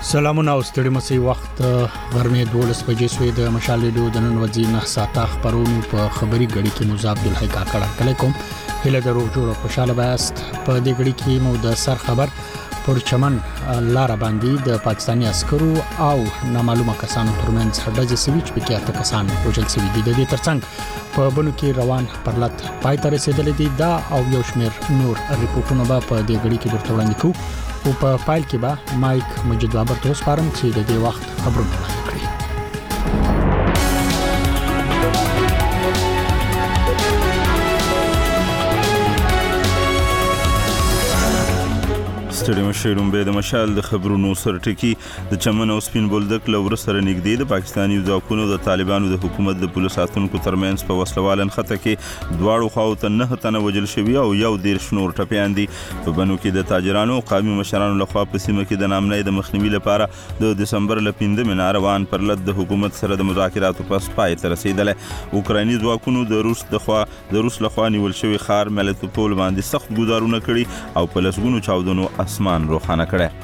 سلامونه او ستړي مسي وخت غرمه 12 بجې سوې د مشال ریډیو د نن ورځې 9 ساعته خبرونو په خبري غړي کې مزاب عبدالحی کاکړ کله کوم هله درو جوړ خوشاله باست په دې غړي کې مو د سر خبر پر چمن لار باندې د پاکستاني عسکرو او نامعلومه کسانو ترمنځ هډه سویچ په کې اته کسان وژل شوي دي. د دې ترڅنګ په بنو کې روان پرلط پای ته رسیدلې دي دا او یو شمېر نور ریپورتونه به په دې غړي کې درته وړاندې کوو او په فایل کې به مایک مجید بابر توس فارم چې د دې وخت خبرونه وړاندې کړي. ستړي مشرون به د مشال د خبرونو سر ټکی د چمن او سپین بولدک لور سره نږدې د پاکستاني ځواکونو د طالبانو د حکومت د پولیس ساتونکو ترمنځ په وسلوالن خطه کې دواړو خواو ته 9 تنه وژل شوي او یو ډیر شنور ټپيان دي. په بنو کې د تاجرانو او قومي مشرانو لخوا په سیمه کې د نامنۍ د مخنیوي لپاره د دسمبر ل 15 روان پرلط د حکومت سره د مذاکراتو پس پای ته رسیدل. اوکرایني ځواکونو د روس لخوا نیول شوی خار ملتوپول باندې سخت ګزارونه کړي او په لسګونو چاودنو اسمان روخانه کړه.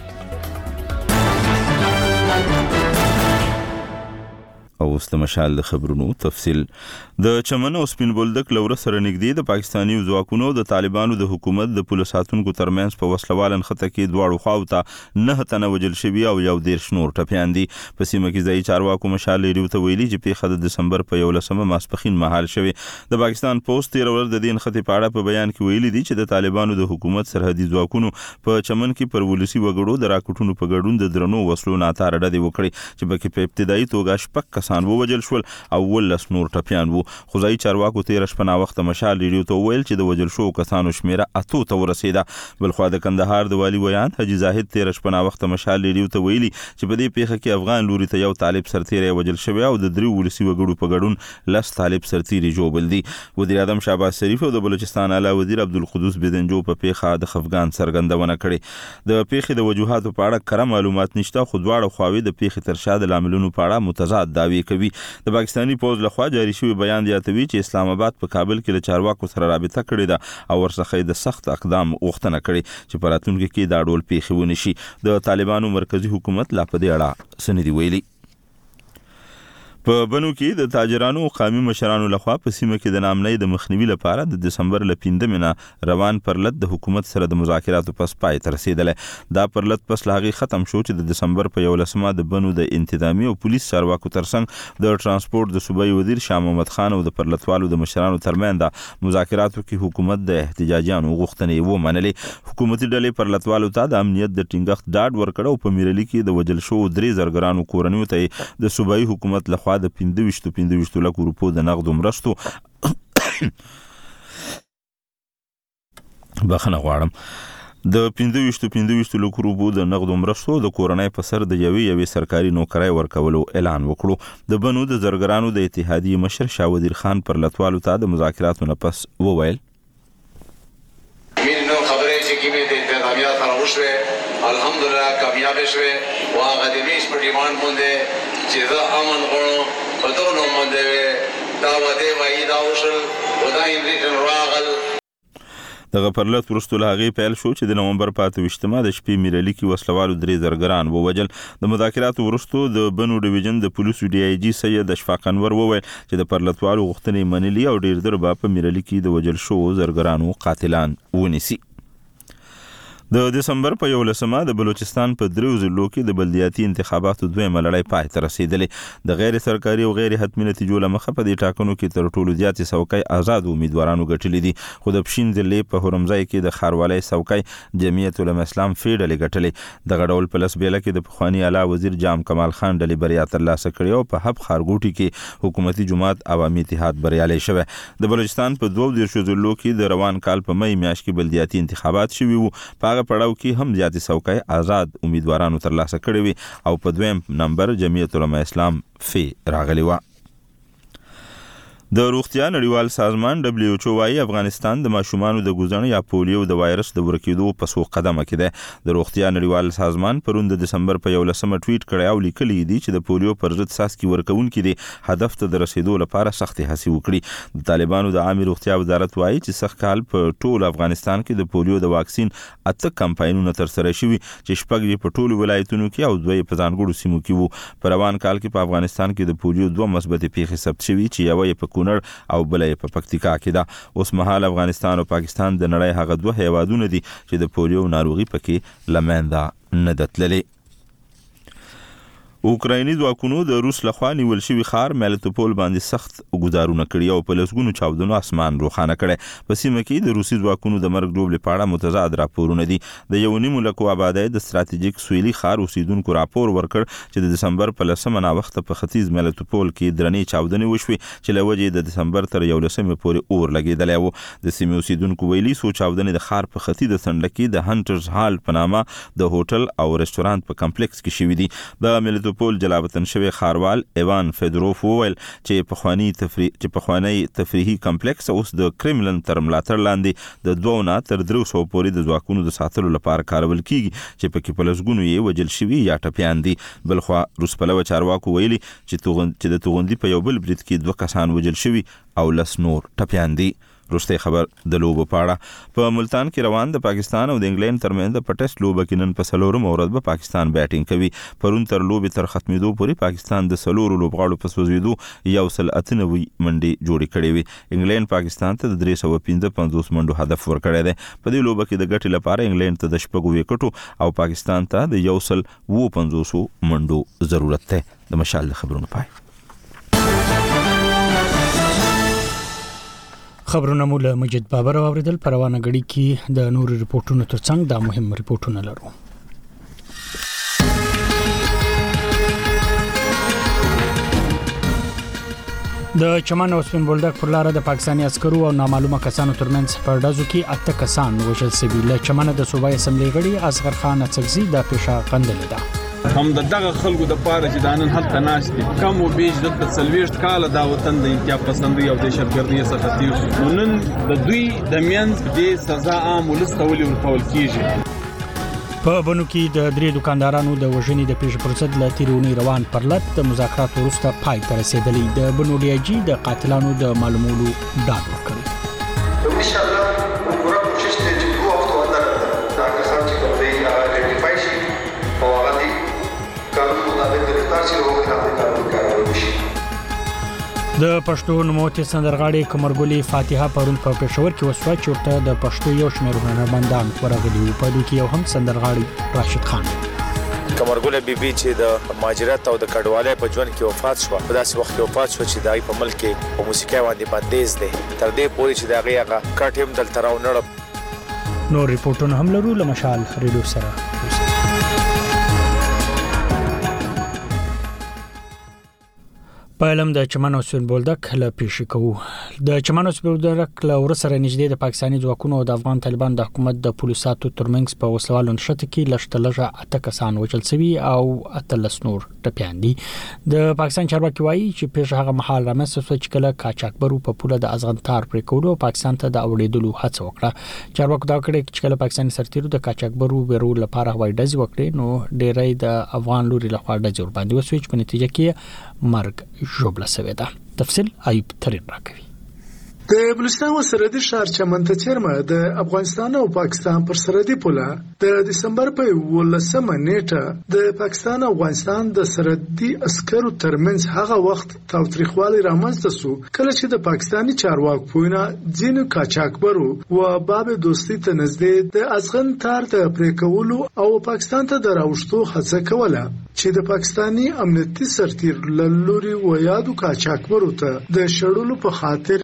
او اوس د مشال د خبرونو تفصیل. د چمن او سپین بولدک لور سره نږدې د پاکستاني ځواکونو د طالبانو د حکومت د پولیس ساتونکو ترمنځ په وسلوالن خطه کې دواړو خواو ته 9 تنه وژل شوي او یو ډیر شنور ټپيان دي. په سیمه کې ځای چارواکو مشال ریډیو ته ویلي چې پیښه د دسمبر په 11 ماسپخین مهال شوه. د پاکستان پوسټ تیر ورځ د دین خطي پاړه په بیان کې ویلي دي چې د طالبانو د حکومت سرحدي ځواکونو په چمن کې پر ولسی وګړو د راکټونو په ګډون د درنو وسلو ناتار ډډې وکړي چې په کې په ابتدایي توګه شپږ کسان ووجل شول او ولس نور ټپيان وو. خو ځای چارواکو تیر شپه نا وخت مشال ریډیو ته ویل چې د وجل شو کسانو شمیره اتو ته ورسیده. بلخوا د کندهار د والی ویان حاجی زاهد تیر شپه نا وخت مشال ریډیو ته ویلي چې په دې پیښه کې افغان لوري ته یو طالب سرتیری وجل شوی او د درو ولسی وګړو په ګډون لس طالب سرتیری جوړ دي. وزیر اعظم شهباز شریف او د بلوچستان اعلی وزیر عبدالقدوس بيدنجو په پیښه د خفګان څرګندونه کړې. د پیښې د وجوهاتو په اړه کره معلومات نشته خو دواړه خواوې د پیښې تر شا د لاملونو په اړه متضاد دعوی کوي. د پاکستاني پوز لخوا جاری شوی بیان دیاتوي چې اسلام آباد په کابل کې له چارواکو سره رابطه کړې ده او ورڅخه د سخت اقدام غوښتنه کړې چې په راتلونکي کې دا ډول پیښې ونشي. د طالبانو مرکزی حکومت لا په دې اړه سندې ویلي. په بنو کې د تاجرانو او قومي مشرانو لخوا په سیمه کې د نامنۍ د مخنیوي لپاره د دسمبر ل 15 روان پرلط د حکومت سره د مذاکراتو پس پای ته رسیدل. دا پرلط پس لاغي ختم شو چې د دسمبر په 11 د بنو د انتظامی او پولیس چارواکو ترڅنګ د ترانسپورت د صوبایي وزیر شاه محمد خان او د پرلطوالو د مشرانو ترمنځ د مذاکراتو کې حکومت د احتجاجیانو غوښتنې ومنلې. حکومتي ډلې پرلطوالو ته د امنیت د ټینګښت ډاډ ورکړ او په میرلي کې د وجل شو 3 زرګرانو کورنیو ته د صوبایي حکومت لخوا د 15 لک روپو د نقد مرستو بخنه غواړم د 15 لک روپو د نقد مرستو د کورنۍ په سر د یوې سرکاري نوکرۍ ورکولو اعلان وکړو. د بنو د زرګرانو د اتحادیې مشر شاه وزیر خان پر لطوالو ته د مذاکراتو نه پس وویل مين نو خبرې چې کیمه د انتظامیه سره وشوه الحمدلله کامیاب شوه او هغه د میش په ډیماند باندې چې دا امن غواړو په دغه نوم باندې دا وعده وایي دا وشل او دا انریټن راغل. دغه پرلط ورستو لاغي پیل شو چې د نومبر 25 د شپې میرلي کې وسلوالو 3 زرګران ووجل. د مذاکراتو ورستو د بنو ډیویژن د پولیسو ډي آی جی سید اشفاق انور وویل چې د پرلطوالو غوښتنې منلي او ډیر در په میرلي کې د وجل شو زرګرانو قاتلان ونیسي. د دسمبر په 11 د بلوچستان په دریو ضلعو کې د بلدیاتي انتخاباتو دویمه لړۍ پای ته رسیدلې. د غیر سرکاري او غیر حتمي نتیجو لمخه په دې ټاکنو کې تر ټولو زیاتې څوکۍ آزاد امیدوارانو ګټلې دي خو د پښین ضلع په هرمزای کې د خاروالۍ څوکۍ جمعیت العلماء اسلام فیډلې ګټلې. د غډول پلس بیل کې د پخوانی اعلی وزیر جام کمال خان ډلې بریا ترلاسه کړې او په هب خارګوټي کې حکومتي جماعت عوامي اتحاد بریالي شوه. د بلوچستان په 12 ضلعو کې د روان کال په مې میاشت کې بلدیاتي انتخابات شوي وو. په پړاو کې هم زیاتې څوکۍ آزاد امیدوارانو ترلاسه کړې وي او په دویم نمبر جمعیت العلماء اسلام فی راغلی و. د روغتیا نړیوال سازمان WHO وايي افغانستان د ماشومانو د ګوزڼ یا پولیو د وایرس د ورکېدو په څو قدمه کې ده. د روغتیا نړیوال سازمان پرون د دسمبر په 11 ټویټ کړی او لیکلی دی چې د پولیو پر ضد څاڅکي ورکوونکي دي هدف ته د رسیدو لپاره سختې هڅې وکړي. د طالبانو د عامه روغتیا وزارت وايي چې سخت کال په ټول افغانستان کې د پولیو د واکسین 8 کمپاینونه ترسره شوي چې شپږ په ټولو ولایتونو کې او 2 په ځانګړو سیمو کې وو. په روان کال کې په افغانستان کې د پولیو 2 مثبت پیښې ثبت شوي چې یو یې په کونړ او بلې په پکتیکا کې ده. اوس مهال افغانستان او پاکستان د نړۍ هغه 2 هیوادونه دي چې د پولیو ناروغي پکې لمنځه نه دتللې. اوکرایني ځواکونو د روس لخوا نیول شوی ښار ملټوپول باندې سخت ګزارونه کړي او په لسګونو چاودنو اسمان روښانه کړي. په سیمه کې د روسي ځواکونو د مرګ ډوبلې په اړه متضاد راپورونه دي. د یو نیم لکو آبادی د ستراتیژیک سویلي ښار اوسیدونکو راپور ورکړ چې د دسمبر په 10 ناوخته په ختیځ ملټوپول کې درنې چاودنې وشوي چې له وجې د دسمبر تر 11 پورې اور لګیدلی و. د سیمې اوسیدونکو ویلي څو چاودنې د ښار په ختیځ څنډه کې د هانټرز هال په نامه د هوټل او رستورانت په کمپلیکس کې شوي دي. د ملټوپول جلاوطن شوی خاروال ایوان فیدروف وویل چې پخوانی تفریحي کمپلیکس اوس د کرملن تر ملاتړ لاندې د 2 نه تر 300 پورې د ځواکونو د ساتلو لپاره کارول کیږي چې پکې په لسګونو یې وجل شوي یا ټپیان دي. بلخوا روس پلوه چارواکو ویلي چې د توغندي په یو بل برید کې 2 کسان وجل شوي او 10 نور ټپیان دي. روسته خبر د لوبو پاړه په ملتان کې روان د پاکستان او د انګلند ترمنځ د پټیسټ لوبه کې نن په سلورم ورځ به پاکستان بیټینګ کوي. پرون تر لوبې تر ختمېدو پورې پاکستان د سلورو لوبغاړو په سوځېدو 198 منډې جوړې کړې وي. انګلند پاکستان ته د 355 منډو هدف ورکړی دی. په دې لوبه کې د ګټې لپاره انګلند ته د 6 وکټو او پاکستان ته د 150 منډو ضرورت دی. د مشال خبرونه پای. خبرونه مو له مجید بابر اوریدل. په روانه غړي کې د نور ریپورتونو ترڅنګ دا مهم ریپورتونه لرو. د چمن او سپین بولدک پر لار د پاکستاني عسکرو او نامعلومه کسانو ترمنځ په ډزو کې 8 کسان وژل شوي. له چمن د صوبایي اسمبلی غړي اصغر خان اڅکزي د پیښه غندلې ده. هم دغه خلکو د پاره چې دانن هلته ناشته کم او بیج د 40 کال دا وطن د انتیا پسندي او د شرګردي څخه تیر شو. نن د دوی د مینز د سزا عام ولستولي ورکول کیږي. په بنو کې د 3 دکاندارانو د وژنې د پیښې پر ضد له تیرونی روان پرلط د مذاکرات وروسته پای ته رسیدلی. د بنو ډي جی د قاتلانو د معلومولو ډاډ ورکړي. ان شاء الله پورا کوشش ته چې دوه وخت ولا دا کسان چې کوي آئیډنټیفای شي او هغه دي قانون مطابق گرفتار شي او خپل قانون کاروي شي. د پښتو نوموتي سندرغاړي کمرګولي فاتحه پرون په پېښور کې وسوه چې ورته د پښتو یو شمېر هنرمندان ورغلي وو. په دوی کې یو هم سندرغاړي راشد خان کمرګله بیبي چې د مهاجرت او د کډوالۍ په ژوند کې وفات شو. په داسې وخت کې وفات شو چې دای په ملک کې په موسیقي باندې بندیز دي تر دې پورې چې دا غیغه کټ هم دلته راو نړ. نور ریپورتونه هم لرو. له مشال ریډیو سره پهلم د چمن او سپین بولدک له پیښې کوو. د چمن او سپین بولدک له ورسره نږدې د پاکستاني ځواکونو او د افغان طالبان د حکومت د پولیساتو ترمنځ په وسلوالو نشته کې لشتلجه 8 کسان وژل شوي او 18 نور ټپیان دي. د پاکستان چارواکي وایي چې پیښه هغه مهال رامنځته شوه چې کله قاچاقبرو په پوله د ازغنتار پرې کولو پاکستان ته د اوړېدلو هڅه وکړه. چارواکو دا کړی چې کله پاکستاني سرتیرو د قاچاقبرو ورو لپاره هوایي ډزې وکړي نو ډېری د افغان لوري لخوا ډزې ور باندې وسوي چې په نتیجه کې مرګ ژوبله شوې ده. تفصیل ایوب ترین راکوي. د بلوچستان سرحدي ښار چمن ته چیرمه د افغانستان او پاکستان پر سرحدي پوله د دسمبر په 18 نیټه د پاکستان او افغانستان د سرحدي عسکرو ترمنځ هغه وخت تاوتریخوالی رامنځته شو کله چې د پاکستاني چارواکو پوینه ځینو قاچاقبرو و باب دوستي ته نږدې د ازغن تار ته پرې کولو او پاکستان ته د راوښتو هڅه کوله چې د پاکستاني امنیتي سرتیر لوري و یادو قاچاقبرو ته د شړلو په خاطر هوایي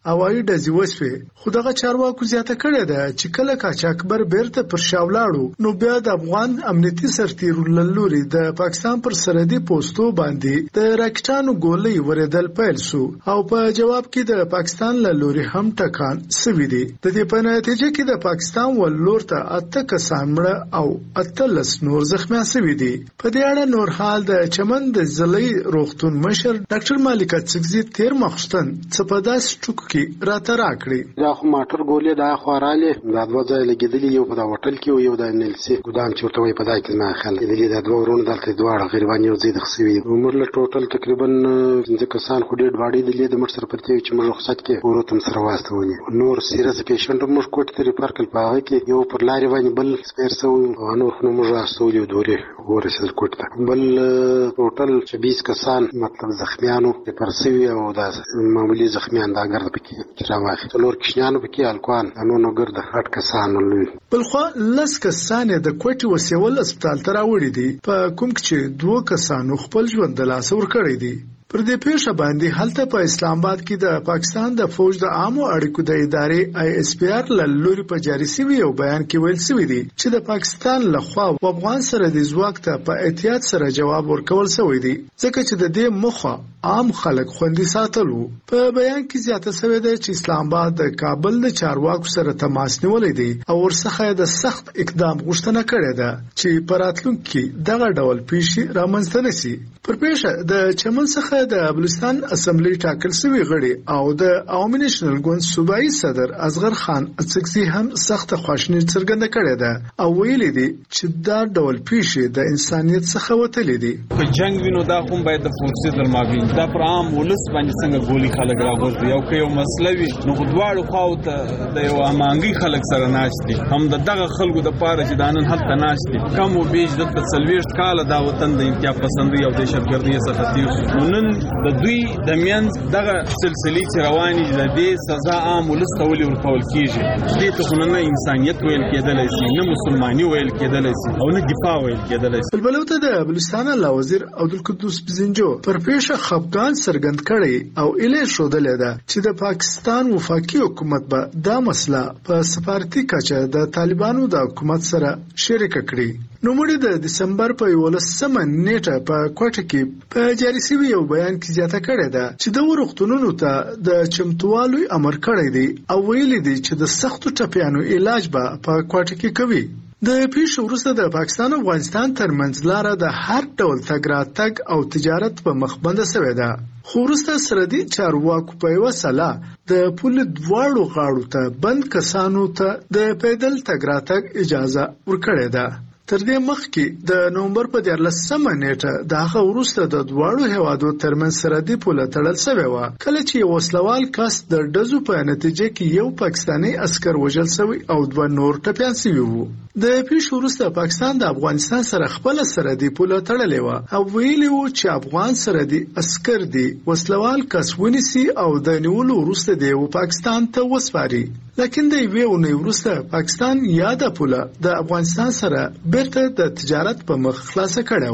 ډزې وسوې خو دغه چارواکو زیاته کړې ده چې کله قاچاقبر بیرته پر شا ولاړو نو بیا د افغان امنیتي سرتیرو له لوري د پاکستان پر سرحدي پوسټو باندې د راکټانو ګولۍ ورېدل پیل شو او په جواب کې د پاکستان له لوري هم ټکان سوي دي د دې په نتیجه کې د پاکستان ولور ته 8 کسان مړه او 18 نور زخمیان شوي دي په دې اړه نور حال د چمن د ضلعي روغتون مشر ډاکټر مالک څګزي تیر مخشتن څه په داس ټکو کې راته راکړي دا خو ماټر ګولې دا خواراله دا دوه ځای لګیدلی یو په دا هوټل کې او یو د NLC ګودام چې ورته وي په دای کې ما خل دې دا دوه ورونه دلته دواړه غریبان یو ځای د خسوي عمر له ټوټل تقریبا 15 کسان خو ډېر باډي دي د مر سره پرته چې موږ رخصت کې ورته سره واسطونی نور سیریس پیشنټ موږ کوټ ته ریفر کړ په کې یو پر لارې باندې بل سپیر سو او نور خو موږ راستولې دوره ورسېدل کوټ ته بل ټوټل 20 کسان مطلب زخمیانو پر سوي او دا معمولی زخمیان دا ګرځ پکې راوخت څلور کښنیانو پکې الکوان نو ګرځ 8 کسان لوي بلخو لس کسان د کوټي وسیول هسپتال ته راوړي دي په کوم چې 2 کسانو خپل ژوند د لاس ور کړی دي پر دې پیښه باندې هلته په اسلام آباد کې د پاکستان د فوج د عامو اړیکو د ادارې ISPR لوري په جاري سوي او بیان کې ویل سوي دي چې د پاکستان لخوا افغان سره د ځواک ته په احتیاط سره جواب ورکول شوی دی ځکه چې د دې مخه عام خلک خوندي ساتلو په بیان کې زیاته شوی دی چې اسلام آباد د کابل د چارواکو سره تماس نیولې دي او ورڅخه د سخت اقدام غوښتنه کړې ده چې پراتلونکو کې دغه ډول پیښې رامنځته نشي پر پیښه د چمن څخه د بلوچستان اسمبلی ټاکل شوی غړي او د عوامي نېشنل ګوند صوبایي صدر اصغر خان څګزي هم سخت خواشنی څرګنده کړې ده او ویلي دي چې دا ډول پیښې د انسانيت څخه وتلې دي په جنگ وینو دا هم باید د فورسي در مابین دا پر عام ولس باندې څنګه ګولي خلک راغورځي او که یو مسله وي نو خدواړو خاو ته د یو امانګي خلک سره ناشتي هم دغه خلکو د پاره چې دانن هلته ناشتي کم او بیش د 40 کال دا وطن د انتیا پسندي او دهشتګردي څخه تیر نن د دوی د مینز دغه سلسله چې رواني د دې سزا عام ولستولي ورکول کیږي دې ته نه انسانيت ویل کېدل شي نه مسلمانۍ ویل کېدل شي او نه دفاع ویل کېدل شي بلبلوته د بلوچستان الله وزیر عبدالقدوس بزنجو پر پیښه خفقان سرګند کړي او اله شودلې ده چې د پاکستان وفاقي حکومت به دا مسله په سفارتي کچه د طالبانو د حکومت سره شریک کړي نو مړي د دسمبر په 11مه نیټه په کوټه کې په جاري سوي یو بیان کې زیاته کړې ده چې د ورختونونو ته د چمتووالي امر کړی دی او ویلي دی چې د سختو ټپیانو علاج به په کوټه کې کوي د پیښو وروسته د پاکستان او افغانستان ترمنځ لاره د هر ډول تګ راتګ او تجارت په مخ بنده شوې ده خو وروسته سرحدي چارواکو په یوه سلا د پل دواړو غاړو ته بند کسانو ته د پیدل تګ راتګ اجازه ورکړې ده تر دې مخکې د نومبر په 14مه نیټه د هغه وروسته د دواړو هیوادو ترمنځ سرحدي پوله تړل شوې وه کله چې یو وسلوال کس د ډزو په نتیجه کې یو پاکستاني عسکر وژل شوی او 2 نور ټپیان شوي وو د پیښو وروسته پاکستان د افغانستان سره خپل سرحدي پوله تړلې وه او ویلي وو چې افغان سرحدي عسکر دی وسلوال کس ونیسي او د نیولو وروسته دی پاکستان ته وسپاري لکه د یوې اونۍ وروسته پاکستان یاده پوله د افغانستان سره بیرته د تجارت په مخ خلاصه کړې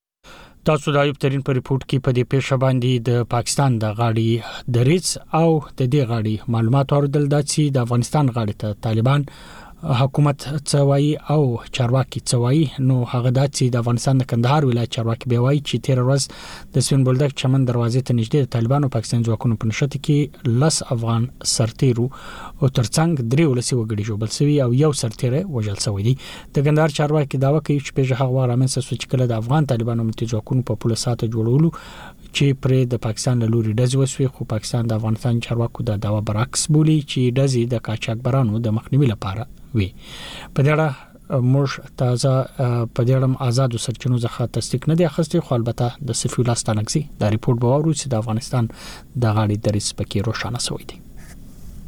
وه تاسو د ایوب ترين په ریپورت کې په دې پیښه باندې د پاکستان د غاړي دریځ او د دې غاړي معلومات اوریدل چې د افغانستان غاړي ته طالبان حکومت څوایي او چارواکي څوایي نو هغه د چې د افغانستان د کندهار ولایت چارواکي به وایي چې 13 ورځ د سپین بولدک چمن دروازې ته نږدې د طالبانو پاکستان ځواکونو په نشته کې لس افغان سرتیرو او ترڅنګ درې ولسی وګړي جوړ شوی او یو سرتیره وژل شوی دی د کندهار چارواکي داوا کوي چې په هغه واره منځ سوچ کله د افغان طالبانو متجاکونو په پوله ساته جوړولو چې پر د پاکستان له لوري ډز وسوي خو پاکستان د افغانستان چارواکو د داوا برعکس بولی چې ډزې د قاچاقبرانو د مخنیوي لپاره وي په دې اړه موږ تازه په دې اړه آزاد سرچینو څخه تصدیق نه دی اخیستی خو البته د صفی الله ستانکزي دا ریپورت به ورو چې د افغانستان د غاړي دریځ پکې روښانه شوی دی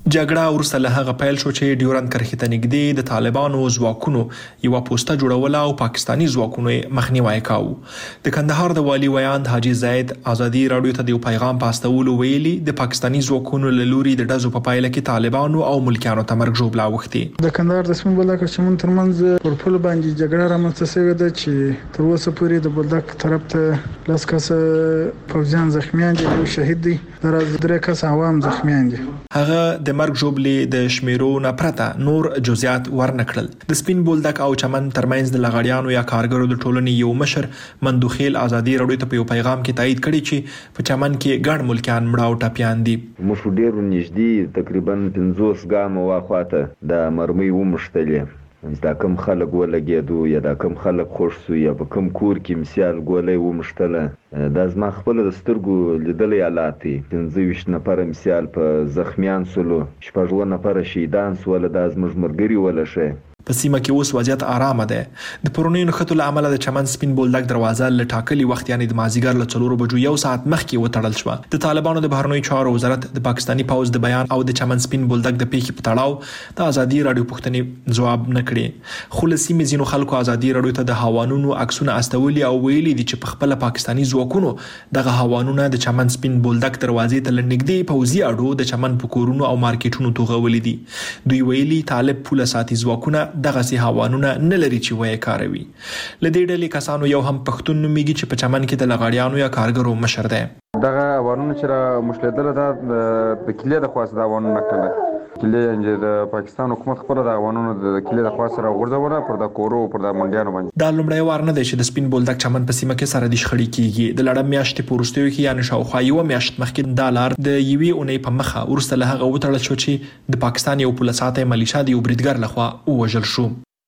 جګړه وروسته له هغه پیل شو چې ډیورند کرښې ته نږدې د طالبانو ځواکونو یوه پوسټه جوړوله او پاکستاني ځواکونو یې مخنیوی کاوه. د کندهار د والي ویاند حاجي زید ازادي راډیو ته د یو پیغام په استولو ویلي د پاکستاني ځواکونو له لوري د ډزو په پایله کې طالبانو او ملکیانو ته مرګ ژوبله اوښتې. د کندهار د سپین بولدک او چمن ترمنځ پر پل باندې جګړه رامنځته شوې ده چې تر اوسه پورې د بولدک طرف ته 10 کسه پوځیان زخمیان دي او شهید دي، درز 3 کسه عوام زخمیان دي. هغه د مرګ ژوبلې د شمیرو نه پرته نور جزئیات ورنکړل. د سپین بولدک او چمن ترمنځ د لغړیانو یا کارګرو د ټولنې یو مشر مندوخیل ازادي راډیو ته په یو پیغام کې تایید کړی چې په چمن کې ګڼ ملکیان مړه او ټپیان دي. موږ ډېر نږدې تقریبا 50 ګامه واخواته د مرمۍ ومشتلې، دا کم خلک ولګېدو یا دا کم خلک خوښ سو یا په کم کور کې مثال ګولۍ ومشتله. دا زما خپل د سترګو لیدلی حالات دي. 25 نفره مثال په زخمیان سولو، 6 نفره شهیدان سول. دا زموږ ملګري ولشه. په سیمه کې اوس وضعیت آرامه ده. د پرونیو نښتو له امله د چمن سپین بولدک دروازه له ټاکلي وخت یعنی د مازدیګر له 4 بجو 1 ساعت مخکې وتړل شوه. د طالبانو د بهرنیو چارو وزارت د پاکستاني پوځ د بیان او د چمن سپین بولدک د پیښې په تړاو د ازادي راډیو پوښتنې ځواب نه کړي. خو له سیمې ځینو خلکو ازادي راډیو ته د هوانونو عکسونه استولي او ویلي دي چې په خپل پاکستاني ځواکونو دغه هوانونه د چمن سپین بولدک دروازې ته لنږدې پوځي اډو د چمن په کورونو او مارکیټونو توغولي دي. دوی ویلي طالب پوله ساتي ځواکونه دغه سي هوانونه نه لري چې وایي کاروي. لدې ډلې کسانو یو هم پښتون نومیږي چې په چمن کې د لغړیانو یا کارګرو مشر دی. دغه هوانونه چې را مشلېدل دا د کلې د خواست د هوانونه نکړل. کلې د پاکستان حکومت خپل د هوانونو د کلې د خواست را غورځوله پر د کورو پر د منډیانو باندې. دا لومړی وار نه دی چې د سپین بولدک چمن په سیمه کې سره د شخړې کیږي. د لړم میاشتې په وروستیو کې یعنې شاوخوا یوه میاشت مخکې دا لار د یوې اونۍ په مخه وروسته له هغه وتړل شو چې د پاکستان یو پوله ساتي ملیشه د یو بریدګر لخوا ووژل شو.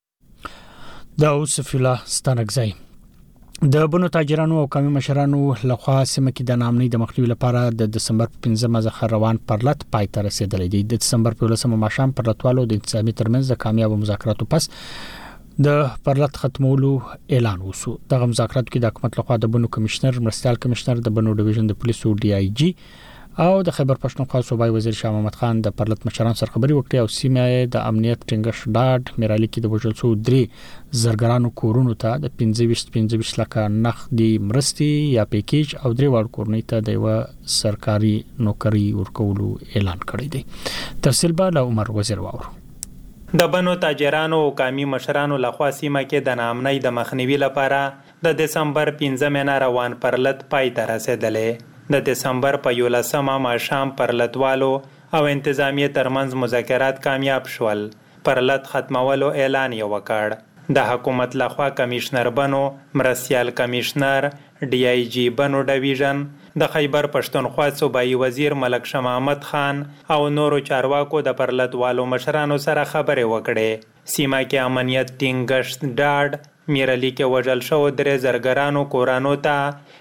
دا اوصف الله ستانکزی د بنو تاجرانو او قومي مشرانو لخوا سیمه کې د نامنۍ د مخنیوي لپاره د دسمبر په 15مه ځخه روان پرلط پای ته رسیدلی دی. د دسمبر په 15مه ماښام پرلطوالو د انتظامی ترمنځ د کامیاب مذاکراتو پس د پرلط ختمولو اعلان وشو. دغه مذاکراتو کې د حکومت لخوا د بنو کمشنر، مرستیال کمشنر، د بنو ډیویژن د پولیسو DIG او د خیبر پښتونخوا صوبایي وزیر شاه محمد خان د پرلط مشران سره خبري وکړي او سیمه د امنیت ټینګښت ډاډ میرالي کې د وژل شو 3 زرګرانو کورونو ته د 25 لکه نقدي مرستي یا پیکیج او 3 وړ کورنۍ ته د یو سرکاري نوکری ورکولو اعلان کړی دی. تفصیل به له عمر وزیر واورو. د بنو تاجرانو او قومي مشرانو لخوا سیمه کې د نامنۍ د مخنیوي لپاره د دسمبر 15مه نه روان پرلط پای ته رسیدلې. د دسمبر په 11مه ماښام پرلطوالو او انتظامیه ترمنځ مذاکرات کامیاب شول. پرلط ختمولو اعلان یې وکړ. د حکومت لخوا کمشنر بنو، مرستیال کمشنر، DIG بنو ډیویژن، د خیبر پښتونخوا صوبایي وزیر ملک شاه محمد خان او نورو چارواکو د پرلطوالو مشرانو سره خبرې وکړې. سیمه کې امنیت ټینګښت ډاډ میرالي کې وژل شو 3 زرګرانو کورانو ته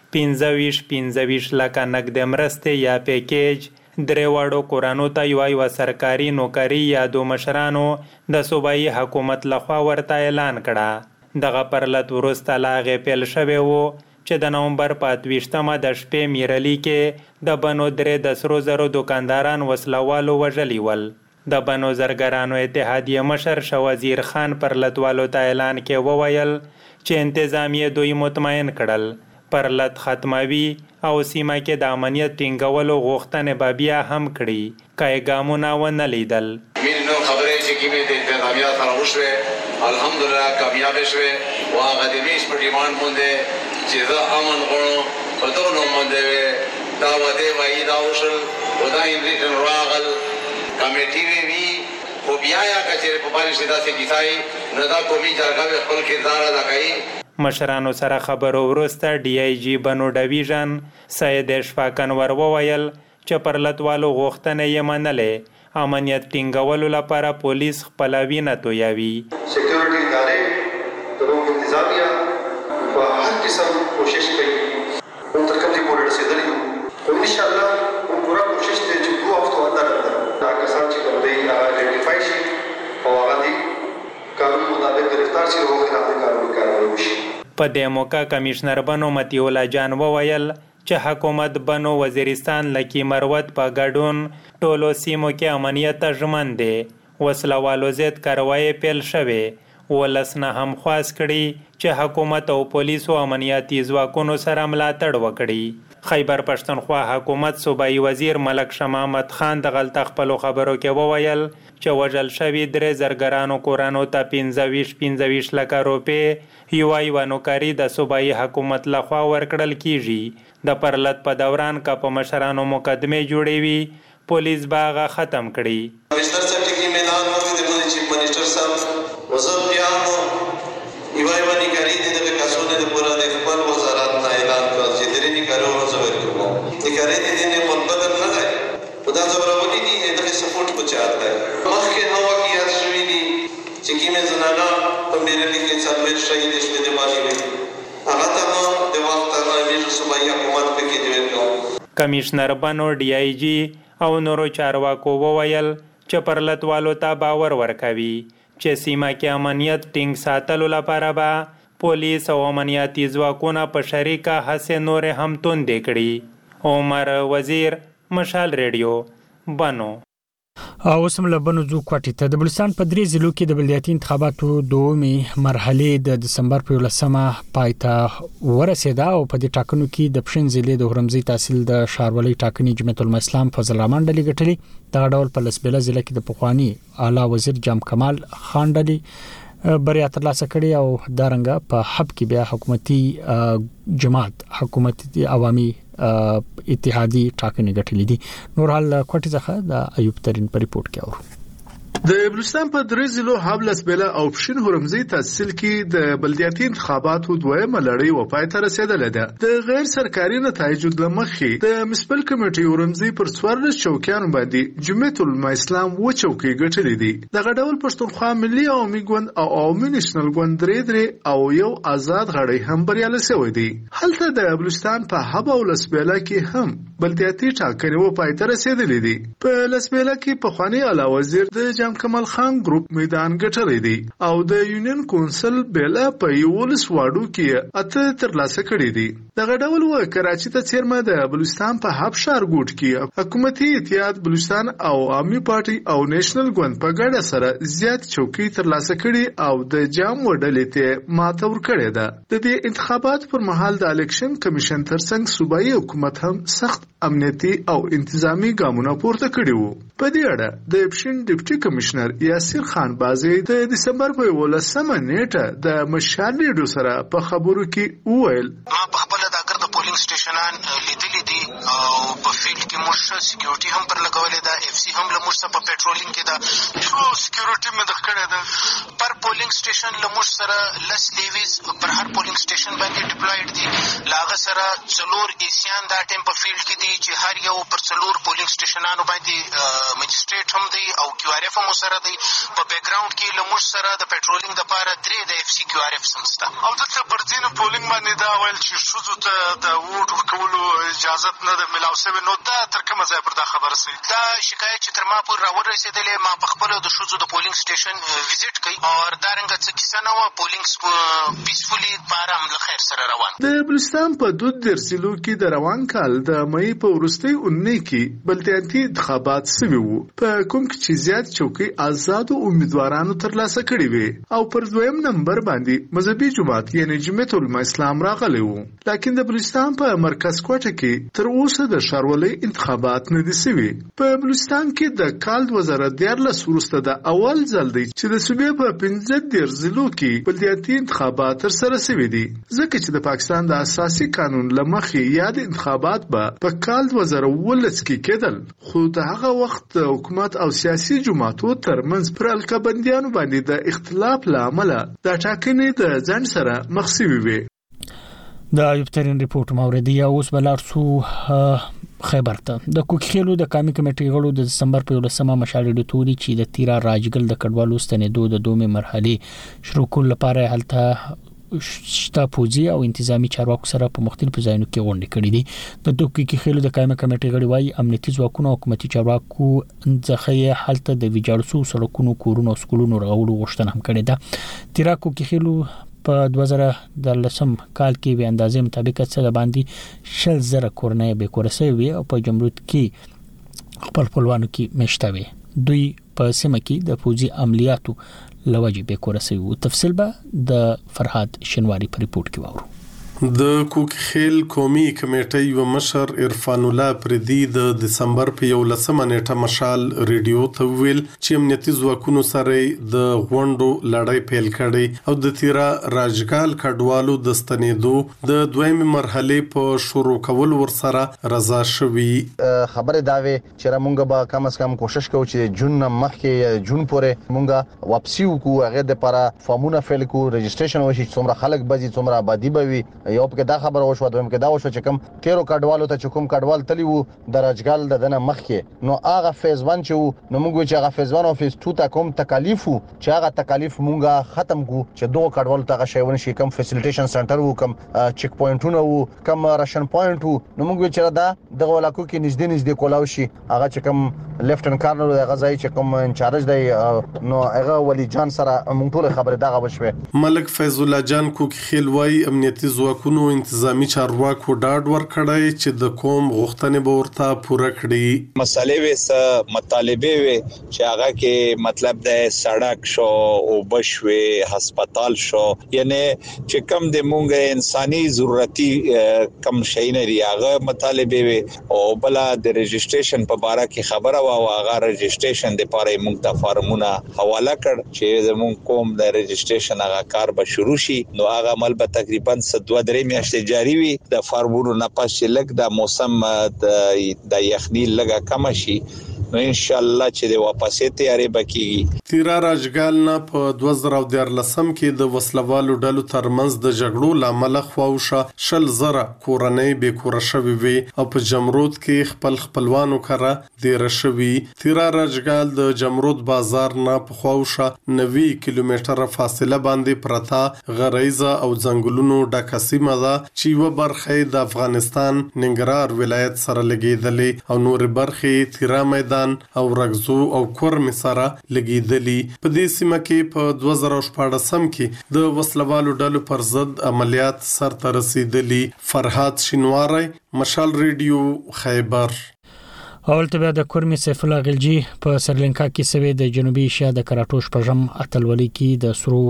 25 لکه نقد مرستې یا پیکیج، 3 وړو کورانو ته یو سرکاري نوکری یا 2 مشرانو د صوبایي حکومت لخوا ورته اعلان کړه. دغه پرلط وروسته لا غې پیل شوی وو چې د نومبر په 28مه د شپې میرالي کې د بنو 3 د سرو زرو دکانداران وسلوالو وژلي ول. د بنو زرګرانو اتحادیه مشر شوازیر خان پرلطوالو ته اعلان کې وویل چې انتظامیه دوی مطمئن کړل پرلط ختموي او سیمه کې د امنیت ټینګولو غوښتنې به بیا هم کړي که یې ګامونه ونه لیدل. مینو خبرې چې کومې د انتظامیه سره وشوې الحمدلله کامیاب شوې او هغه د میش په ډیمانډ باندې چې زه امن غواړم په دغه نوم باندې دا وعدې وایي دا وشول او دا ان ریټن راغل کمیټې وی خو بیا یا کچېرې په بارش داسې کیسای نه دا قومي جرګه خپل کردار ادا کوي. مشرانو سره خبرو وروسته DIG بنو ډیویژن سید اشفاق انور وویل چې پرلطوالو غوښتنې یې منلې، امنیت ټینګولو لپاره پولیس خپله وینه تویوي. سکیورټي ادارې د روغ انتظامیه په هر قسم کوشش کوي او تر کومه پورې رسېدلي یو او انشاءالله موږ پوره کوشش کوي چې 2 هفتو اندر دا کسان چې کوم دی آئیډنټیفای شي او هغه دی قانون مطابق گرفتار شي او خلاف قانوني کاروائی وشي. په دې موقع کمشنر بنو مطیع الله جان وویل چې حکومت بنو وزیرستان لکی مروت په ګډون ټولو سیمو کې امنیت ژمن دی. وسلوالو ضد کاروایی پیل شوې. ولسنه هم خواست کړي چې حکومت او پولیسو امنیتي ځواکونو سره ملاتړ وکړي. خیبر پښتونخوا حکومت صوبایي وزیر ملک شمامت خان د غلط خپل خبرو کې وویل چې وژل شوی 3 زرګرانو کورانو ته 25 لک روپۍ یو نوکری د صوبایي حکومت لخوا ورکړل کیږي. د پرلط په دوران کا په مشرانو مقدمه جوړې وي پولیس باغ ختم کړي. کمشنر صاحب ټکی میدان مو د چیف منسٹر صاحب وزیر بیان یو نوکری د کاسونه د پورا د خپل وزارت نه اعلان کړ چې درې نکارو زور کوو. نکاري دې نه مول بدل نه دی خدا زبرولي دي د سپورټ په چاته مخکې هوا کې یاد شوې دي چې کیمه زنانا په ډېرلي کې څلور شهید شوه د باندې وي هغه ته د وخت امیر صوبایي حکومت په کې جوړ. کمشنر بنو ډي آی جی او نورو چارواکو وویل چې پرلطوالو ته باور ورکوي چې سیمه کې امنیت ټینګ ساتلو لپاره به پولیس او امنیتي ځواکونه په شریکه هڅې نورې هم توندې کړي. عمر وزیر، مشال ریډیو، بنو. او سم له بنو ځو کوټی ته د بلوچستان په 3 ضلعو کې د بلدیاتي انتخاباتو دومي مرحله د دسمبر په 11مه پایته ورسېده او په دې ټاکنو کې د پښین ضلع د هرمزي تحصیل د شارولۍ ټاکنې جمعیت الاسلام فضل الرحمن ډلې ګټلې. دا ډول په لسبیله ضلع کې د پخوانی اعلی وزیر جام کمال خان ډلې بریا ترلاسه کړې او دارنګه په حب کې بیا حکومتي جماعت حکومتي عوامي اتحادی ټاکنې ګټلې دي. نور حال کوټی څخه د ایوب ترين په ریپورت کې اورو. د بلوچستان په 3 ضلعو حبلس بلا او پښین هرمزي تحصیل کې د بلدیاتي انتخاباتو دویمه لړۍ و پای ته رسیدلې ده. د غیر سرکاري نتایجو د مخې د میونسپل کمیټې هرمزي پر 14 چوکیانو باندې جمعیت الاسلام و چوکۍ ګټلې دي. د غډول پښتونخوا ملي عوامي ګوند او عوامي نېشنل ګوند درې او یو آزاد غړی هم بریالي شوی دي. هلته د بلوچستان په حب او لسبیلا کې هم بلدیاتي ټاکنې و پای ته رسیدلې دي. په لسبیلا کې په خواني اعلی وزیر د جام کمال خان ګروپ میدان ګټلې دي او د یونین کونسل بیلا په 11 واډو کې اته ترلاسه کړې دي. دغه ډول و کراچي ته چیرمه د بلوچستان په حب شهر ګوټ کې حکومتي اتحاد بلوچستان او عامي پارټي او نېشنل ګوند په ګډه سره زیات چوکۍ ترلاسه کړي او د جام وډلې ته ماته ور کړې ده. د دې انتخابات پر مهال د الیکشن کمیشن ترڅنګ صوبایي حکومت هم سخت امنیتي او انتظامی ګامونه پورته کړي وو. په دې اړه د پښین ډیپټي کمشنر یاسر خان بازی د دسمبر په 11مه نیټه د مشال ریډیو سره په خبرو کې وویل ما په خپل د اگر د پولینګ سټیشنان لیدلې دي او په فیلډ کې موږ سکیورټي هم پر لګولې ده. اف سی هم له موږ سره په پټرولینګ کې ده ټول سکیورټي مې د کړه ده. پر پولینګ سټیشن له موږ سره لس لیویز پر هر پولینګ سټیشن باندې ډیپلویډ دي. لاغه سره څلور ایسیان دا ټیم په فیلډ کې دي چې هر یو پر څلور پولینګ سټیشنانو باندې مجستریټ هم دی او کیو آر اف هم سره دی. په بیک گراوند کې له موږ سره د پټرولینګ لپاره 3 د اف سی کیو آر اف سمسته او دلته پر ځینو پولینګ باندې دا ویل چې ښځو ته د ووټ ورکولو اجازه نه ده ملاو شوې. نو دا تر کومه ځایه پر دا خبره شوي؟ دا شکایت چې تر ما پورې راورسېدلې ما په خپلو د ښځو د پولینګ سټیشن ویزیټ کوي او دارنګه څه کیسه نه وه. پولینګ پیسفولي په ارام له خیر سره روان. د بلوچستان په 12 ضلعو کې د روان کال د مئی په وروستۍ اونۍ کې بلدیاتي انتخابات شوي وو په کوم کې چې زیات چوکۍ آزاد امیدوارانو ترلاسه کړي وي او پر دویم نمبر باندې مذهبي جماعت یعنی جمعیت الاسلام راغلی وو. لکه د بلوچستان په مرکز کوټه کې تر اوسه د شارولۍ انتخابات نه دي شوي. په بلوچستان کې د کال 2014 وروسته د اول ځل دی چې د صوبې په 15 ضلعو کې بلدیاتي انتخابات ترسره شوي دي ځکه چې د پاکستان د اساسي قانون له مخې یاد انتخابات به په کال 2019 کې کېدل خو د هغه وخت حکومت او سیاسي جماعتو ترمنځ پر الکبندیانو باندې د اختلاف لامل د ټاکنې د ځنډ سره مخ شوي وي. د ایوب ترين ریپورت موردی اوس بلارسو خیبر ته د کوکخیلو د قومي کمیټې غړو د دسمبر په 11مه مشالې ټولي چې د تیرا راجګل د کډوالو ستنېدو د دومې مرحله شروع کول لپاره هلته شتا پوزي او انتظامی چارواکو سره په مختلفو ځایونو کې غونډې کړې دي. د کوکخیلو د قومي کمیټې غړي وايي امنیتي ځواکونو او حکومتي چارواکو ځخه هلته د ویجاړسو سړکونو کورونو او سکولونو رغولو غوښتنه هم کړې ده. تیرا کوکخیلو په 2013 کال کې به اندازې مطابق څه باندې 60,000 کورنۍ به کورسي وي او په جمرود کې خپل خپلوانو کې مشتوي. دوی په سیمه کې د فوجي عملیاتو لوجې به کورسي وو. تفصیل به د فرهاد شنواری په ریپورت کې وورو. د کوکخیل قومي کمیټې و مشر عرفان الله پردي د دسمبر په 11 نیټه مشال ریډیو ته ویل چې امنیتي ځواکونو سره د غونډو لړۍ پیل کړي او د تیرا راجګال کډوالو د ستنېدو د دویمه مرحله په شروع کول ورسره رضا شوي. خبره داوي چې موږ به کم از کم کوشش کوو چې جون مخکې جون پورې موږ واپسی وکړو. هغه د لپاره فارمونه فعال کو، رجسټریشن وشي، څومره خلک بځي، څومره آبادی به وي. یو په دا خبره وشو، دویم کې دا وشو چې کوم تیرو کډوالو ته چې کوم کډوال تلی وو د راجګال د دنه مخکې، نو هغه فیز 1 چې نو موږ چې هغه فیز 1 او فیز 2 ته کوم تکالیف چې هغه تکالیف مونږه ختم کو چې دوه کډوالو ته شیون شي، کوم فیسیلیټیشن سنټر وو، کوم چیک پوینټونه وو، کوم راشن پوینټ وو، نو موږ چې دا د ولاکو کې نږدې کولاو شي. هغه چې کوم لیفټن کارنل د غزای چې کوم انچارج دی نو هغه ولی جان سره موږ ټول خبره دغه وشوي. ملک فیض الله جان کوکخیل وای امنیتي ځواکونو انتظامی چارواکو ډاډ ورکړی چې د قوم غوښتنې به ورته پوره کړي. مسالې وې مطالبه وې چې هغه کې مطلب د سړک شو او بشوي هسپتال شو، یعنی چې کم د مونږه انساني ضرورتي کم شي نه دی هغه مطالبه وې. او بل د رجسټریشن په اړه کې خبره وا هغه رجسټریشن د لپاره مونږ ته فارمونه حواله کړ چې زموږ قوم د رجسټریشن هغه کار به شروع شي. نو هغه عمل به تقریبا 2-3 میاشتې جاری وي. د فارمونو نه پښې لګ د موسم د یخنی لګه کم شي، نو ان شاء الله چې د واپسې تیاری بکیږي. تیرا راجګال نه په 2013 کې د وسلوالو ډلو ترمنځ د جګړو لامل خواوشه 60,000 کورنۍ به کور شوي وي او په جمرود کې خپلوانو کړه د رشوي. تیرا راجګال د جمرود بازار نه په خواوشه 90 کیلومتره فاصله باندې پرتا غریزه او ځنګلونو ډکه سیمه ده چې یو برخه د افغانستان ننګرهار ولایت سره لګیدلې او نور برخه تیرا میدان او رغزو او کورم سره لګیدلی. په دې سیمه کې په 2014 کې د وسلوالو ډلو پر ضد عملیات سرته رسیدلی. فرهاد شنواری، مشال ریډیو، خیبر. اول ته د کورمی سیف الله غلجی په سریلانکا کې سوي د جنوبي ایشیا د کراټوش پژم اتلولي کې د سرو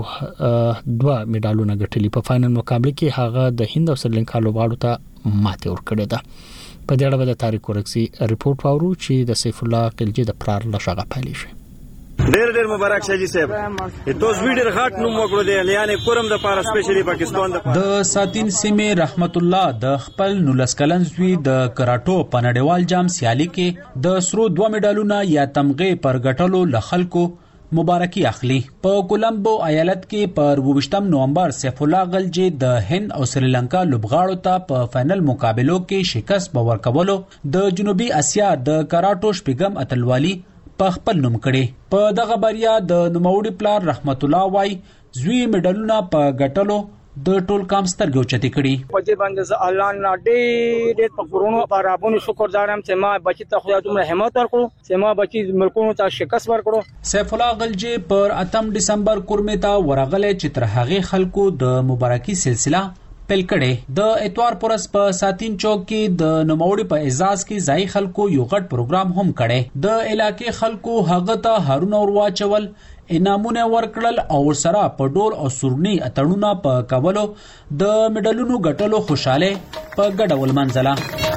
2 میډالونه ګټلي. په فائنل مقابله کې هغه د هند او سریلانکا لوبغاړو ته ماته ورکړه ده. په دې اړه د تاریخ ورکسي ریپورت وورو چې د سیف الله غلجی د پلار لشغه پالي شي. ډېر مبارک شي صاحب. تاسو ویډیو غاټ نوم وکړو دی یعنی کورم د پاره سپیشلی پاکستان د ساتین سیمه رحمت الله د خپل 19 کلن زوی د کراټو په نړیوال جام سیالي کې د سرو 2 میډالونه یا تمغه پر ګټلو لخلکو مبارکي اخلي. په کولمبو ایالت کې پر 28 نومبر سیف الله غلجی د هند او سریلانکا لوبغاړو ته په فائنل مقابلو کې شکست باور کولو د جنوبي اسیا د کراټو شپږم اتلوالي په خپل نوم کړي. په دغه بریا د نوموړي پلار رحمت الله وای زوی میډالونه په ګټلو د ټول کام سترګو چتی کړي. په دې باندې الله نه ډېر په پرونو برابرونو شکردارم چې ما بچی ته خدای دومره همت ورکړو چې ما بچی ملکونو ته شکست ورکړو. سیف الله غلجی پر 8 دسمبر کورمه ته ورغله چې تر هغه خلکو د مبارکي سلسله پیل کړي. د اتوار پرس په ساتین چوک کې د نوموړي په اعزاز کې ځای خلکو یو غټ پروګرام هم کړي. د علاقې خلکو هغه ته هارون اور واچول، انعامونه ورکړل او سره په ډول او سورني اتړونه په کولو د میډالونو ګټلو خوشاله په ګډول منځله.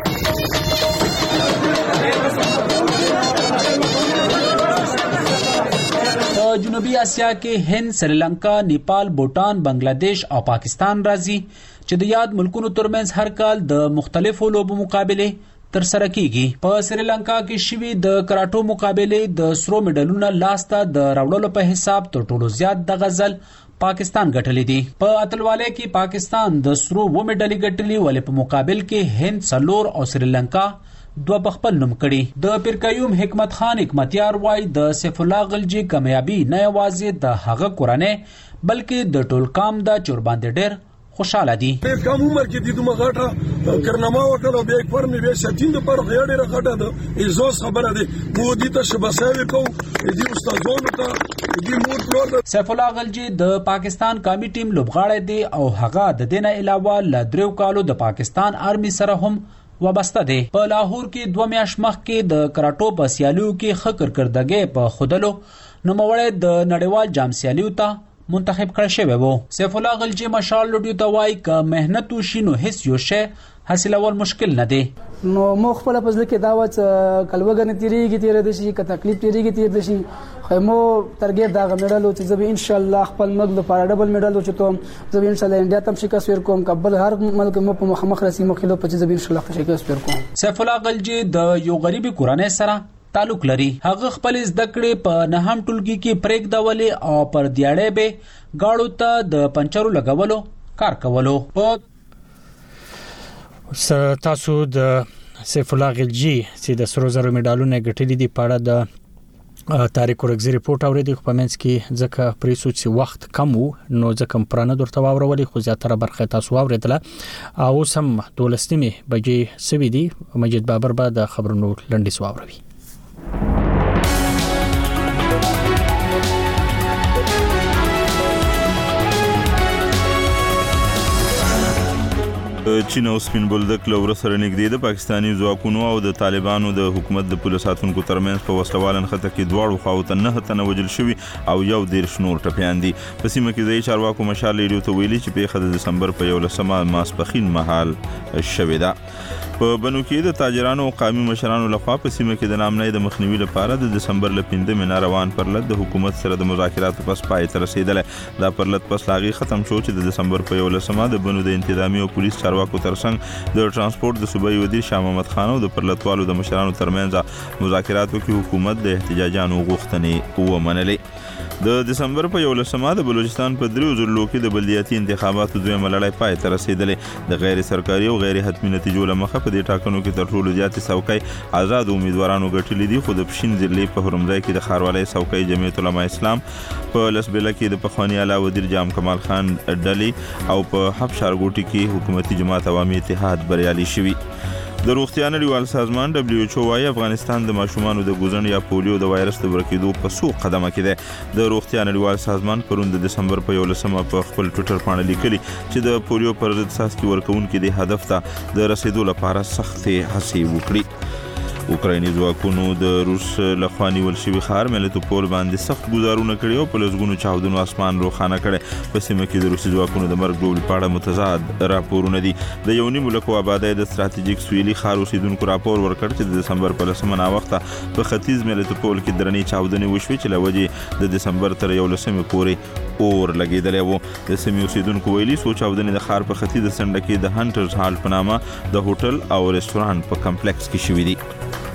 په جنوبي اسیا کې هند، سریلانکا، نیپال، بوتان، بنگلاديش او پاکستان راځي چې د یاد ملکونو ترمنځ هر کال د مختلفو لوبو مقابله تر سره کیږي. په سریلانکا کې شوی د کراټو مقابله د سرو میډالونو لاسته د راوړلو په حساب تر ټولو زیات د غزل پاکستان ګټلې دي. په اتلواله کې پاکستان د سرو و میډالي ګټلې ولې په مقابل کې هند سلور او سریلانکا 2 بخپل نوم کړي. د پیرکیوم حکمت خان حکمتیار وای د سیف الله غلجی کامیابی نه یوازې د هغه کورنۍ بلکې د ټول کام د چورباندې ډېر خوشاله دي. په کوم عمر کې د دوه غاټه کرنما وکړو به یک پر مې شتین د پر غېړې راغټه ده ایزو خبره ده مو دي ته شبساوي کو دي استادونو ته دې مور پلور. سیف الله غلجی د پاکستان قومي ټیم لوبغاړی دی او هغه د دې نه علاوه ل 3 کالو د پاکستان آرمي سره هم وابسته دی. په لاهور کې 2 میاشت مخکې د کراټو په سیالیو کې ښه کارکردګي په خودلو نوموړی د نړیوال جام سیالیو ته منتخب کړی شوی وو. سیف الله غلجی مشال لوډیو ته وایي که مهنت وشي نو هیڅ یو شی حاصلول مشکل نه دی. نو مو خپل په ځل کې دعوت کلوګنه تیریږي تیر د شي که تکلیف تیریږي تیر د شي خو مو ترګه دا غمډالو چې زه ان شاء الله خپل ملک لپاره ډبل میډل وچتم زه ان شاء الله انډیا تم شکست ورکوم قبل هر ملک مو په مخ راسي مخلو په چې زه ان شاء الله شکست ورکوم. سیف الله غلجی د یو غریبي کورنۍ سره تعلق لري. هغه خپل زده کړې په نهم ټولګي کې پریک دولې او پر دیاړې به گاړو ته د پنچرو لګولو کار کولو. تاسو د سیف الله غلجی چې د سرو زرو میډالونه ګټلي دي په اړه د تاریخ ورګزي رپورت اوریدي خو پمنس کې ځکه پریسو چې وخت کم وو نو ځکه پرانه درته واورولې خو زیاتره برخه تاسو اوریدله او سم 12 بجې سوي دي. مجید بابر به د خبرونو لنډیس واوروي. چین او سپین بولدک له ورسره نږدې د پاکستاني ځواکونو او د طالبانو د حکومت د پولیسو ساتونکو ترمنځ په وسلوال نښته کې دواړو خواو ته 9 تنه وژل شوي او 11 نور ټپیان دي. په سیمه کې ځایي چارواکو مشال ریډیو ته ویلي چې پیښه د دسمبر په 11 ماسپښین مهال شوې ده. په بنو کې د تاجرانو او قومي مشرانو لخوا په سیمه کې د نامنۍ د مخنیوي لپاره د دسمبر ل 15 روان پرلط د حکومت سره د مذاکراتو پس پای ته رسیدلې. دا پرلط پس لاغي ختم شو چې د دسمبر په 11 د بنو د انتظامی او پولیس چارواکو ترڅنګ د ترانسپورت د صوبایي وزیر شاه محمد خان او د پرلطوالو د مشرانو ترمنځ مذاکراتو کې حکومت د احتجاجانو غوښتنې ومنلې. د دسمبر په 11 د بلوچستان په 3 ضلعو کې د بلدیاتي انتخاباتو دویمه لړۍ پای ته رسیدلې. د غیر سرکاري او غیر حتمي نتیجو لمخه په دې ټاکنو کې تر ټولو زیاتې څوکۍ آزاد امیدوارانو ګټلې دي خو د پښین ضلع په هرمزای کې د ښاروالۍ څوکۍ جمعیت العلماء اسلام په لسبیله کې د پخوانی اعلی وزیر جام کمال خان ډلې او په حب شارګوټي کې حکومتي جماعت عوامي اتحاد بریالي شوي. د روغتیا نړیوال سازمان WHO وايي افغانستان د ماشومانو د ګوزن یا پولیو د وایرس د ورکېدو په څو قدمه کې ده. د روغتیا نړیوال سازمان پرون د دسمبر په 11 په خپل ټویټر باندې لیکلي چې د پولیو پر ضد څاڅکي ورکوونکو د هدف ته د رسیدو لپاره سختې هڅې وکړي. اوکرایني ځواکونو د روس لخوا نیول شوي ښار ملیتوپول باندې سخت ګزارونه کړي او په لسګونو چاودنو اسمان روښانه کړی. په سیمه کې د روسي ځواکونو د مرګ ډول په اړه متضاد راپورونه دي. د یو نیم لک آبادۍ د ستراتیژیک سویلي ښار اوسیدونکو راپور ورکړ چې د دسمبر په 10 ناوخته په ختیځ ملیتوپول کې درنې چاودنې وشوې چې له وجې د دسمبر تر 11 پورې اور لګېدلی و. د سیمې اوسیدونکو ویلي څو چاودنې د ښار په ختیځه څنډه کې د هانټرز هال په نامه د هوټل او رستورانت په کمپلیکس کې شوي دي.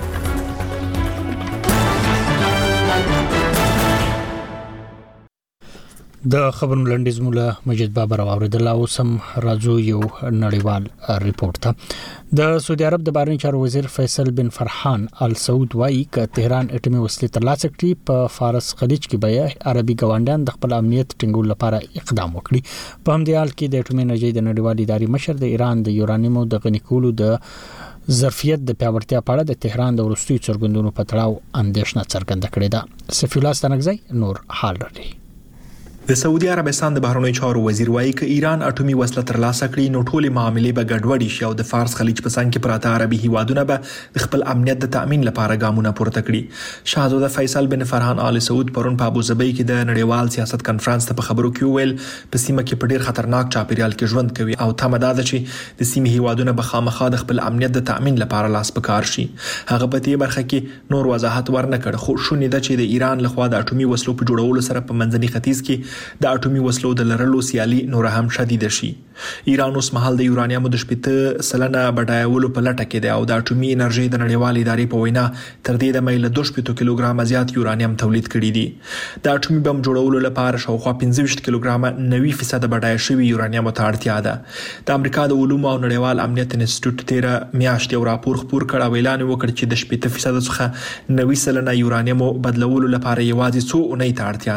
د خبرونو لنډیز مولا مجید بابر اوریدل او سم راځو یو نړیوال ریپورت ته. د سعودي عرب د بهرنی چارو وزیر فیصل بن فرحان ال سعود وايي ک تهران اټومي وسلې ترلاسه کړي په فارس خلیج کې به عربي ګاونډیان د خپل امنیت ټینګولو لپاره اقدام وکړي. په همدې حال کې د اټومي انرژي د نړیوال ادارې مشر د ایران د یورانیمو د غني کولو د ظرفیت د پیاوړتیا په اړه د تهران د ورستي څرګندونو په تړاو اندېښنه څرګنده کړې ده. سفیر الله ستنګزی نور حال لري. د سعودي عربستان د بهرنیو چارو وزیر وایي ک ایران اټومي وسله ترلاسه کړي نو ټولې معاملې به ګډوډي شي او د فارس خلیج په څنګ کې پراته عربي هیوادونه به د خپل امنیت د تامین لپاره ګامونه پورته کړي. شاهزاده فیصل بن فرحان آل سعود پرون په ابوظبي کې د نړیوال سیاست کانفرنس ته په خبرو کې ویل په سیمه کې په ډیر خطرناک چاپیریال کې ژوند کوي او تمه ده چې د سیمې هیوادونه به خامخا د خپل امنیت د تامین لپاره لاس په کار شي. هغه په دې برخه کې نور وضاحت ورنه کړ خو شونې ده چې د ایران لخوا د اټومي وسلو په جوړولو سره په منځني ختیځ کې د اټومي وسلو د لرلو سیالي نور هم شدید شي. ایران اوس مهال د یورانیم د 70% بډایولو په لټه کې دی او د اټومي انرژي د نړیوال ادارې په وینا تر دې د میل 2 کیلوګرام زیات یورانیم تولید کړي دي. د اټومي بم جوړولو لپاره شاوخوا 15 کیلوګرام 90% بډای شوی یورانیم ته اړتیا ده. د امریکا د علومو او نړیوال امنیت انسټیټیوټ تیر میاشت یو راپور خپور کړ او اعلان وکړ چې د 70% څخه 90% یورانیم بدلولو لپاره یوازې 100 اونۍ ته اړتیا ده.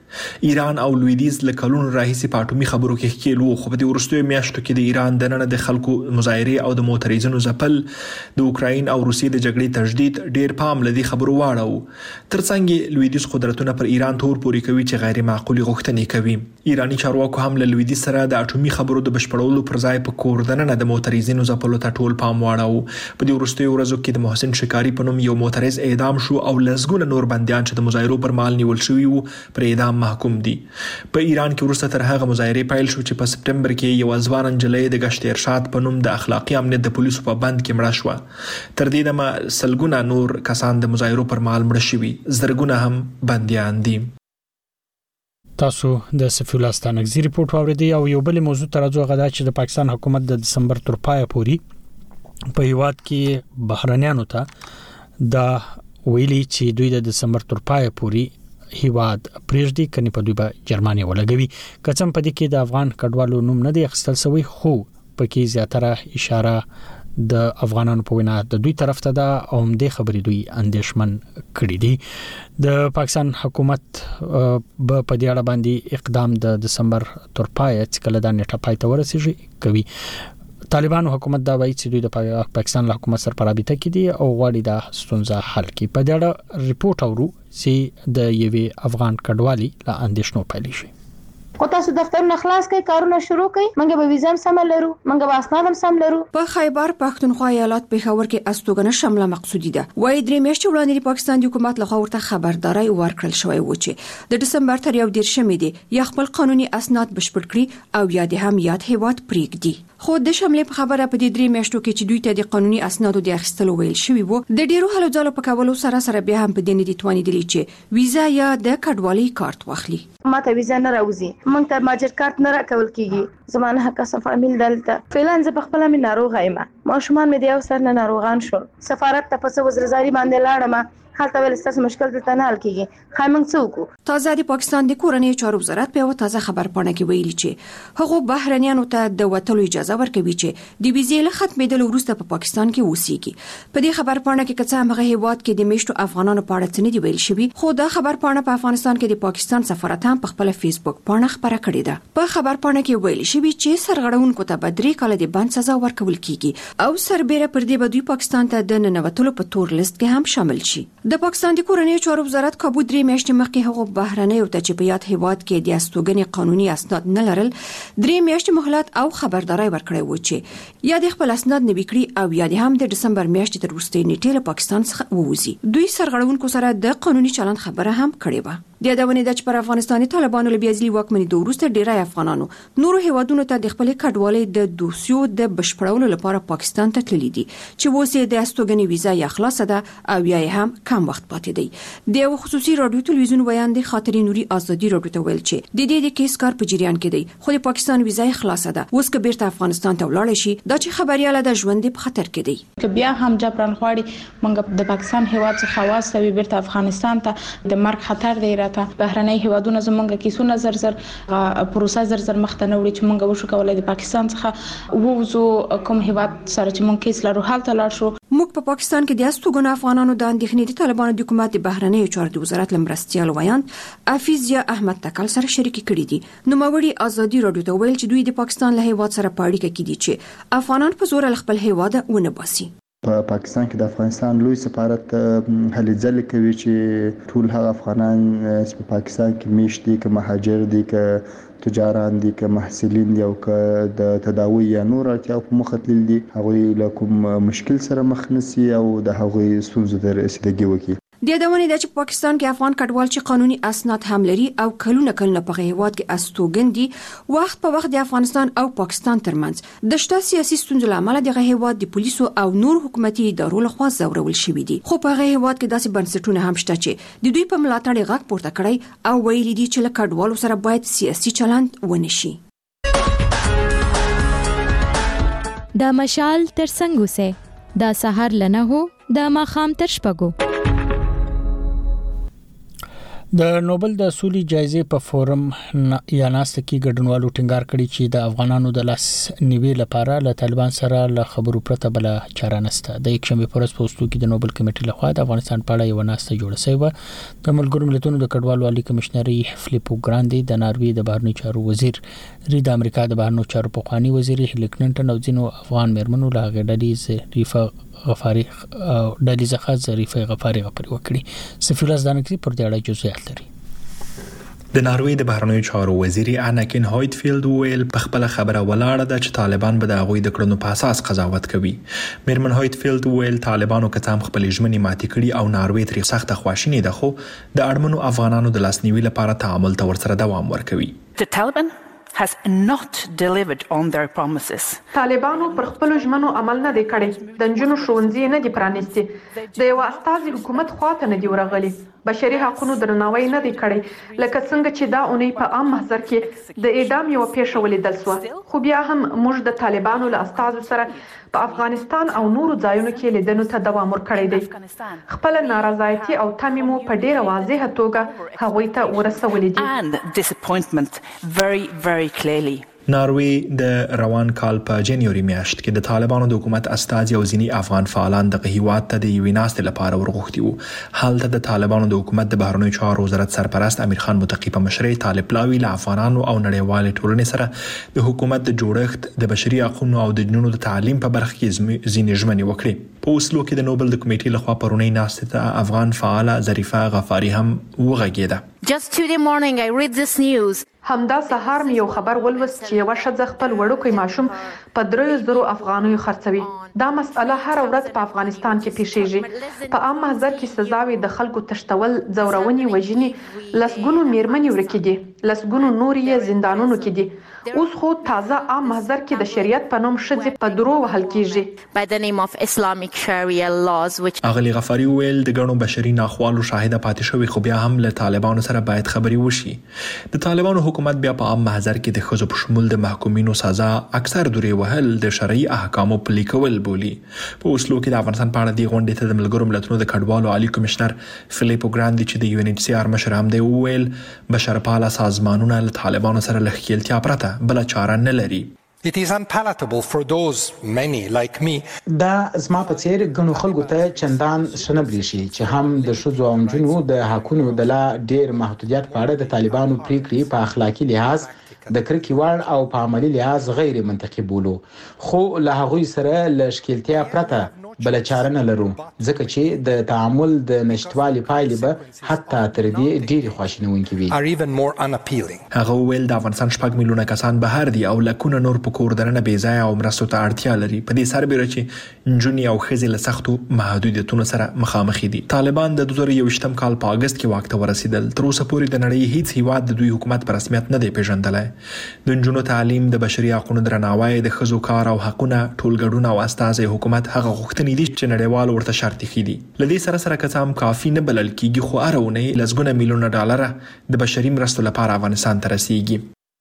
ایران او لویدیز له کلونو راهیسې په اټومي خبرو کې ښکیل وو، خو په دې وروستیو میاشتو کې د ایران دننه د خلکو مظاهرې او د معترضینو ځپل د اوکراین او روسیې د جګړې تجدید ډیر پام له دې خبرو واړو. ترڅنګ لویدیز قدرتونه پر ایران تور پوري کوي چې غیر معقولي غوښتنې کوي. ایرانی چارواکو هم له لویدیز سره د اټومي خبرو د بشپړولو پر ځای په کور دننه د معترضینو ځپلو ته ټول پام واړو. په دې وروستیو ورځو کې د محسن شکاری په نوم یو معترض اعدام شو او لسګونه نور بندیان چې د مظاهرو پر مهال نیول شوي وو پر اعدام محکوم دي. په ایران کې وروسته تر هغه مظاهرې پیل شو چې په سپټمبر کې یو ځوان نجلۍ د گشت ارشاد په نوم د اخلاقی امنیت د پولیسو په بند کې مړه شوه. تر دې دمه سلګونه نور کسان د مظاهرو پر مهال مړه شوي، زرګونه هم بندیان دي. تاسو د سفیر الله ستانکزي ریپورت واوریدئ او یو بل موضوع ته راځو. غدا چې د پاکستان حکومت د دسمبر تر پایه پورې په هیواد کې بهرنیانو ته دا ویلي چې دوی د دسمبر تر پایه پورې هیواد پریږدي کني په دوی به جرمانه ولګوي. کچم په دې کې د افغان کډوالو نوم نه دی اخیستل شوی، خو پکې زیاتره اشاره د افغانانو په وینا د دوی طرف ته ده او د خبرې دوی اندیشمن کړی دي. د پاکستان حکومت په دې اړه باندې اقدام د دسمبر تر پایه چې کله د نیټه پای ته ورسیږي کوي. طالبانو حکومت دا وایي چې دوی د پاکستان له حکومت سره په رابطه کې دي او غواړي دا ستونزه حل کړي. په دې اړه ریپورت اورو چې د یوې افغان کډوالي له اندیشنو پیل شي. او تاسو دفترونه خلاص کړئ، کارونه شروع کړئ، موږ به ویزا سم لرو، موږ به اسناد هم سم لرو. په خیبر پښتونخوا ایالت پېښور کې استوګنه شامله مقصودی ده. وایي درې میاشتې وړاندې د پاکستان د حکومت لخوا ورته خبرداري ورکړل شوې و چې د دسمبر تر 1 دي یا خپل قانوني اسناد بشپړ کړي او یا د هم یاد هیواد پریږدي. خو د شاملې په خبره په دې درې میاشتو کې چې دوی ته د قانوني اسنادو د اخیستلو ویل شوی وو، د ډیرو هلو ځلو په کولو سره بیا هم په دې نه دي توانیدلی چې ویزا یا د کډوالۍ کارت واخلي. ماته ویزا نه راوځي، موږ ته ماجر کارت نه راکول کیږي. زمانه حق فامیل دلته فعلا زه په خپل مې ناروغه یم، ماشومان مې د یو سر نه ناروغان شو. سفارت ته په وزیرزاري باندې لاړم، حالت ول ستاسو مشکل دلته نه حل کیږي. خایمنګ څوک تازه د پاکستان د کورنۍ چارو وزارت په یو تازه خبر پاڼه کې ویلي چې هغه بهرنیانو ته د وټلو اجازه ورکوي چې د ویزې له ختمېدلو وروسته په پاکستان کې اوسېږي. په دې خبر پاڼه کې کڅه هغه هیواد کې د میشتو افغانانو په اړه څه نه دی ویل شوی، خو دا خبر پاڼه په افغانستان کې د پاکستان سفارت هم په خپل فیسبوک پاڼه خبره کړې ده. په خبر پاڼه کې ویل شوی چې سرغړونکو ته به 3 کاله د بند سزا ورکول کیږي او سربېره پر دې به دوی پاکستان ته د ننوتلو په تور لیست کې هم شامل شي. د پاکستان د کورنۍ چارو وزارت کابو 3 میاشتې مخکې هغه بهرنۍ او ته چې په یاد هیواد کې د استوګنې قانوني اسناد نه لرل 3 میاشتې مهلت او خبرداري ورکړی و چې یا د خپل اسناد نه وکړي او یا د هم د دسمبر میاشتې تر وروستۍ نیټې له پاکستان څخه ووځي. دوی سرغړونکو سره د قانوني چلند خبره هم کړې و. د یادونه ده چې پر افغانستاني طالبانو له بیازلي واکمنۍ د وروسته ډیری افغانانو نورو هیوادونو ته د خپل کډوالۍ د دوسیو د بشپړولو لپاره پاکستان ته تللي دي چې وسه د استوګنې ویزا یا خلاصه ده او یا هم کم وخت پاتې دی. د یو خصوصي رادیو تلویزیون ویاند خاطري نوري ازادي رادیو ته ویل چې د دې د کیس کار په جریان کې دی، خو د پاکستان ویزا خلاصه ده. اوس که بیرته افغانستان ته ولاړ شي دا چې خبرياله د ژوند په خطر کې دی. که بیا هم جبران غواړي موږ د پاکستان هیواد څخه واسطوي بیرته افغانستان ته د مرګ خطر دی راته. بهرنۍ هیوادونه زمونږ کیسونه زر پروسه زر مخته نه وړي چې موږ وشو کولای د پاکستان څخه ووزو کوم هیواد سره چې موږ کیس لرو حالت لاړ شو. موږ په پاکستان کې د استوګنو افغانانو د اندېښنې د طالبانو د حکومت د بهرنۍ چارو د وزارت لمرستيال ویاند افیزیا احمد تکل سره شریک کړي دي. نو موري ازادي رادیو ته ویل چې دوی د پاکستان له هیواد سره په اړیکه کې دي چې افغانان په زور خپل هیواد ونه باسي. په پاکستان کې د افغانستان لوی سفارت هلې ځلې کوي چې ټول هغه افغانان چې په پاکستان کې میشت دي، که مهاجر دي، که تجاران دي، که محصلین دي او که د تداوی یا نور اړتیا په مخ تلل دي، هغوی له کوم مشکل سره مخ نشي او د هغوی ستونزو ته رسیدګي وکړي. د یادونه ده چې پاکستان کې افغان کډوال چې قانوني اسناد هم لري او کلونه په هیواد کې استوګن دي، وخت په وخت د افغانستان او پاکستان ترمنځ د شته سیاسي ستونزو لامل د هیواد د پولیسو او نور حکومتي ادارو لخوا ځورول شوی دي. خو په هیواد کې داسې بنسټونه هم شته چې د دوی په ملاتړ غږ پورته کړی او ویلي دي چې له کډوالو سره باید سیاسي چلند ونشي. د مشال تر څنګه سه د سحر لنه هو د ماخام تر شپګو. د نوبل د سولې جایزې په فورم یا ناست کې ګډونوالو ټینګار کړی چې د افغانانو د لاس نیوي لپاره له طالبان سره له خبرو پرته بل چاره نشته. د یکشنبه پر ورځ په اوسلو کې د نوبل کمیټې لخوا د افغانستان په اړه یو ناسته جوړه شوې و. د ملګرو ملتونو د کډوالو عالی کمشنري فلیپو ګراندي، د ناروې د بهرنیو چارو وزیر د امریکا د بهرنیو چارو پخوانی وزیر هیلي کلینټن او ځینو افغان مېرمنو له غډلې ظریفه غفاری ډلې څخه ظریفه غفاری وکړي. سفیر ازدانکي پر دې اړه جزئیات لري. د ناروې د بهرنیو چارو وزیر اناکین هایټفیلد ویل په خپل خبره ولاړه ده چې طالبان به د هغوی د کړنو په اساس قضاوت کوي. میرمن هایټفیلد ویل طالبانو که څه هم خپل ژمنې ماتې کړي او ناروې ترې سخته خواشینې ده، خو د اړمنو افغانانو د لاسنیوي لپاره تعامل ته ورسره دوام ورکوي. The Taliban has not delivered on their promises. طالبانو پر خپل ژمنو عمل نه دی کړی. د نجونو ښوونځي نه دي پرانیستي. د یو استازي حکومت خواته نه دی ورغلي. بشري حقوقو درناوی نه دی کړی، لکه څنګه چې دا اونۍ په عام محضر کې د اعدام یو پیښه ولیدل شو. خو بیا هم موږ د طالبانو له استازو سره په افغانستان او نورو ځایونو کې لیدنو ته دوام ورکړی دی. خپل نارضایتي او تمې مو په ډیره واضحه توګه هغوی ته ورسولې دي. And disappointment very clearly. ناروې د روان کال په جنوري میاشت کې د طالبانو د حکومت استازي او ځینی افغان فعالان د هیواد ته د یوې ناستې لپاره ورغوښتي وو. هلته د طالبانو د حکومت د بهرنیو چارو وزارت سرپرست امیر خان متقی په مشرۍ طالب لاوی له افغانانو او نړیوال ټولنې سره د حکومت د جوړښت، د بشري حقوقو او د جنونو د تعلیم په برخه کې ځینې ژمنې وکړې. په اوسلو کې د نوبل د کمیټې لخوا پرونی ناستې ته افغان فعاله ظریفه غفاری هم وغږېده. Just today morning I read this news. همدا سهار مې یو خبر ولوست چې یو ښځه خپل وړوکی ماشوم په 3,000 افغانیو خرڅوي. دا مسأله هر ورځ په افغانستان کې پیښیږي. په عام محضر کې سزاوي د خلکو تشتول، ځورونې، وژنې، لسګونو میرمنې ورکې دي، لسګونو نور یې زندانونو کې دي. اوس خو تازه عام محضر کې د شریعت په نوم ښځې په درو وهل کیږي. By the name of Islamic Sharia laws which اغلی غفاری ویل د ګڼو بشري ناخوالو شاهده پاتې شوی، خو بیا هم له طالبانو سره باید خبري وشي. د طالبانو حکومت بیا په عام محضر کې د ښځو په شمول د محکومینو سزا اکثر دورې وهل د شرعي احکامو پلي کول بولي. په اوسلو کې د افغانستان په اړه د غونډې ته د ملګرو ملتونو د کډوالو عالی کمشنر فلیپو ګراندي چې د UNHCR مشر هم دی وویل بشرپاله سازمانونه له طالبانو سره له ښکیلتیا پرته بل چاره نه لري. It is unpalatable for those many like me. دا زما په څیر غنو خلکو ته چندان شنبلی شي چې هم د شذو او جنو د حقونو د لا ډیر محدودیت په اړه د طالبانو پریکړې په اخلاقی لحاظ د کرکې وړ او په عملی لحاظ غیر منطقي بولو. خو له هغوی سره له شکلتیا پرته بل چاره نه لرو، ځکه چې د تعامل د نشټوالي پایلې به حتی تر دې ډېری خواشینونکې وي. are even more unappealing. هغه ویل د افغانستان 6 میلیونه کسان بهر دي او لکونه نور په کور درنه بې ځای او مرستو ته اړتیا لري. په دې سربېره چې نجونې او ښځې له سختو محدودیتونو سره مخامخ دي. طالبان د 2021 کال په اگست کې واک ته ورسېدل. تر اوسه پورې د نړۍ هیڅ هیواد د دوی حکومت په رسمیت نه دی پیژندلی. د نجونو تعلیم، د بشري حقوقو درناوی، د ښځو کار او حقونه، ټولګډون او استازي حکومت هغه غوښتنې دي چې نړیوال ورته شرط ایښي دي. لدې سره که څه هم کافي نه بلل کیږي، خو هره اونۍ لسګونه میلیونه ډالره د بشري مرستو لپاره افغانستان ته رسیږي.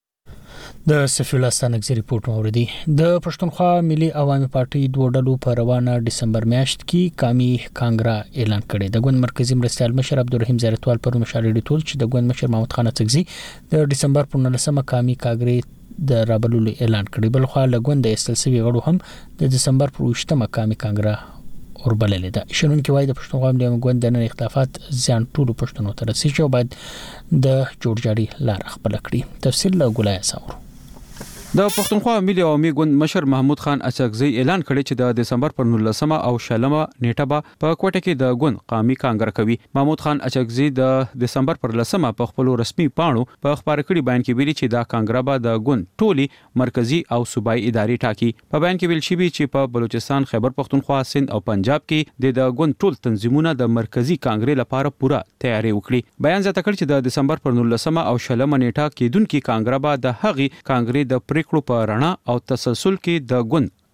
د سفیر لاستانکزي رپورټ موردي. د پښتونخوا ملي عوامي پارټي دوه ډلو په روانه ډسمبر میاشت کې قومي کانګرا اعلان کړی. د ګوند مرکزی مرستیال مشر عبدالرحیم زیرتوال پر مشالې ټول چې د ګوند مشر محمود خان اڅکزي د ډسمبر په 19مه قومي کانګرې د رابلولو اعلان کړی. بل خو له ګوند د استلسوي غړو هم د دسمبر پر 20مه قومي کانګرا وربللې ده. شنونکي وایي د پښتونخوا ملي ګوند د نن اختلافات زیان ټولو پښتنو ته رسیږي او باید د جوړجاړي لار خپل کړي. تفصیل له ګلای ساور. د پښتونخوا ملي عوامي ګوند مشر محمود خان اڅکزي اعلان کړی چې د دسمبر پر 19مه او 20مه نیټه به په کوټه کې د ګوند قومي کانګره کوي. محمود خان اڅکزي د دسمبر پر 10مه په خپل رسمي پاڼو په خبر کړي بیان کې ویلي چې دا کانګره به د ګوند ټولي مرکزی او صوبایي ادارې ټاکي. په بیان کې ویل شوی چې په بلوچستان، خیبر پختونخوا، سند او پنجاب کې د ګوند ټول تنظیمونه د مرکزی کانګرې لپاره پوره تیاری وکړي. بیان زیاته کړ چې د دسمبر پر 19مه او 20مه نیټه کې دونکو کانګره به د هغي کانګرې د پریکړو په رڼا او تسلسل کې د ګوند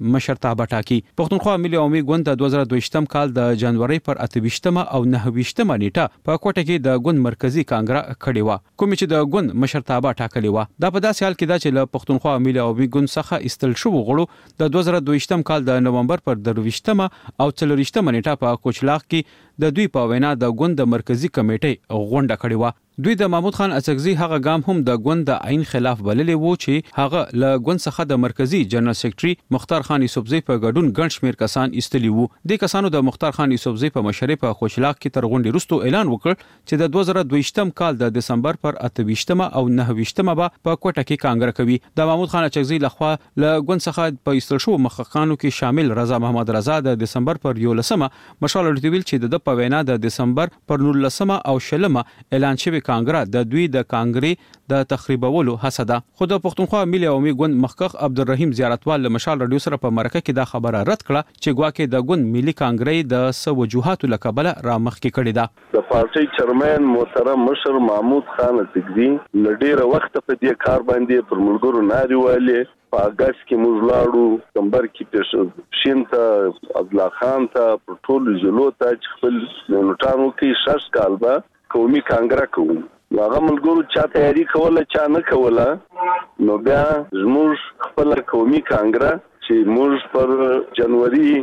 مشرتابه ټاکي. پښتونخوا ملي عوامي ګوند د 2022م کال د جنوري پر 28مه او 29مه نیټه په کوټه کې د ګوند مرکزی کانګره کړې و، کوم چې د ګوند مشرتابه ټاکلې و. دا په داسې حال کې دا چې له پښتونخوا ملي عوامي ګوند څخه استل شو غړو د 2022م کال د نومبر پر 23مه او 24مه نیټه په کوچلاغ کې د دوی په وینا د ګوند د مرکزی کمیټې غونډه کړې و. دوی د محمود خان اڅکزي هغه ګام هم د ګوند د عین خلاف بللی وو چې هغه له ګوند څخه د مرکزی جنرال سیکریټري مختار خان یوسفزئی په ګډون ګڼ شمیر کسان ایستلی وو. د کسانو د مختار خان یوسفزئی په مشرۍ په خوشلاغ کې تر غونډې وروسته اعلان وکړ چې د 2022م کال د دسمبر پر 28مه او 29مه په کوټه کې کانګره کوي. د محمود خان اڅکزي لخوا له ګوند څخه په ایستل شو مخکخانو کې شامل رضا محمد رضا د دسمبر پر 11مه مشال ورتویل چې د په وینا د دسمبر پر 19مه او 20مه اعلان شوی کانګره د دوی د کانګري د تخریبولو هڅه ده. خو د پښتونخوا ملي عوامي ګوند مخکخ عبدالرحیم زیارتوال له مشال رادیو سره په مرکه کې دا خبره رد کړه چې ګواکې د ګوند ملي کانګري د سو وجوهاتو لکبله را مخکې کړي ده. د پارټي چیرمن محترم مشر محمود خان اڅکزي لډیر وخت په دې کار باندې پر ملګرو ناریوالې په اگست کې موږ لاړو کمبر کې شینته عبد الله خان ته په ټولو ضلعو ته خپل نوټانو کې شش کال به قومي کانګره کوو. هغه ملګرو چا تیاری کوله چا نه کوله، نو بیا زموږ خپل قومي کانګره چې موږ پر جنوري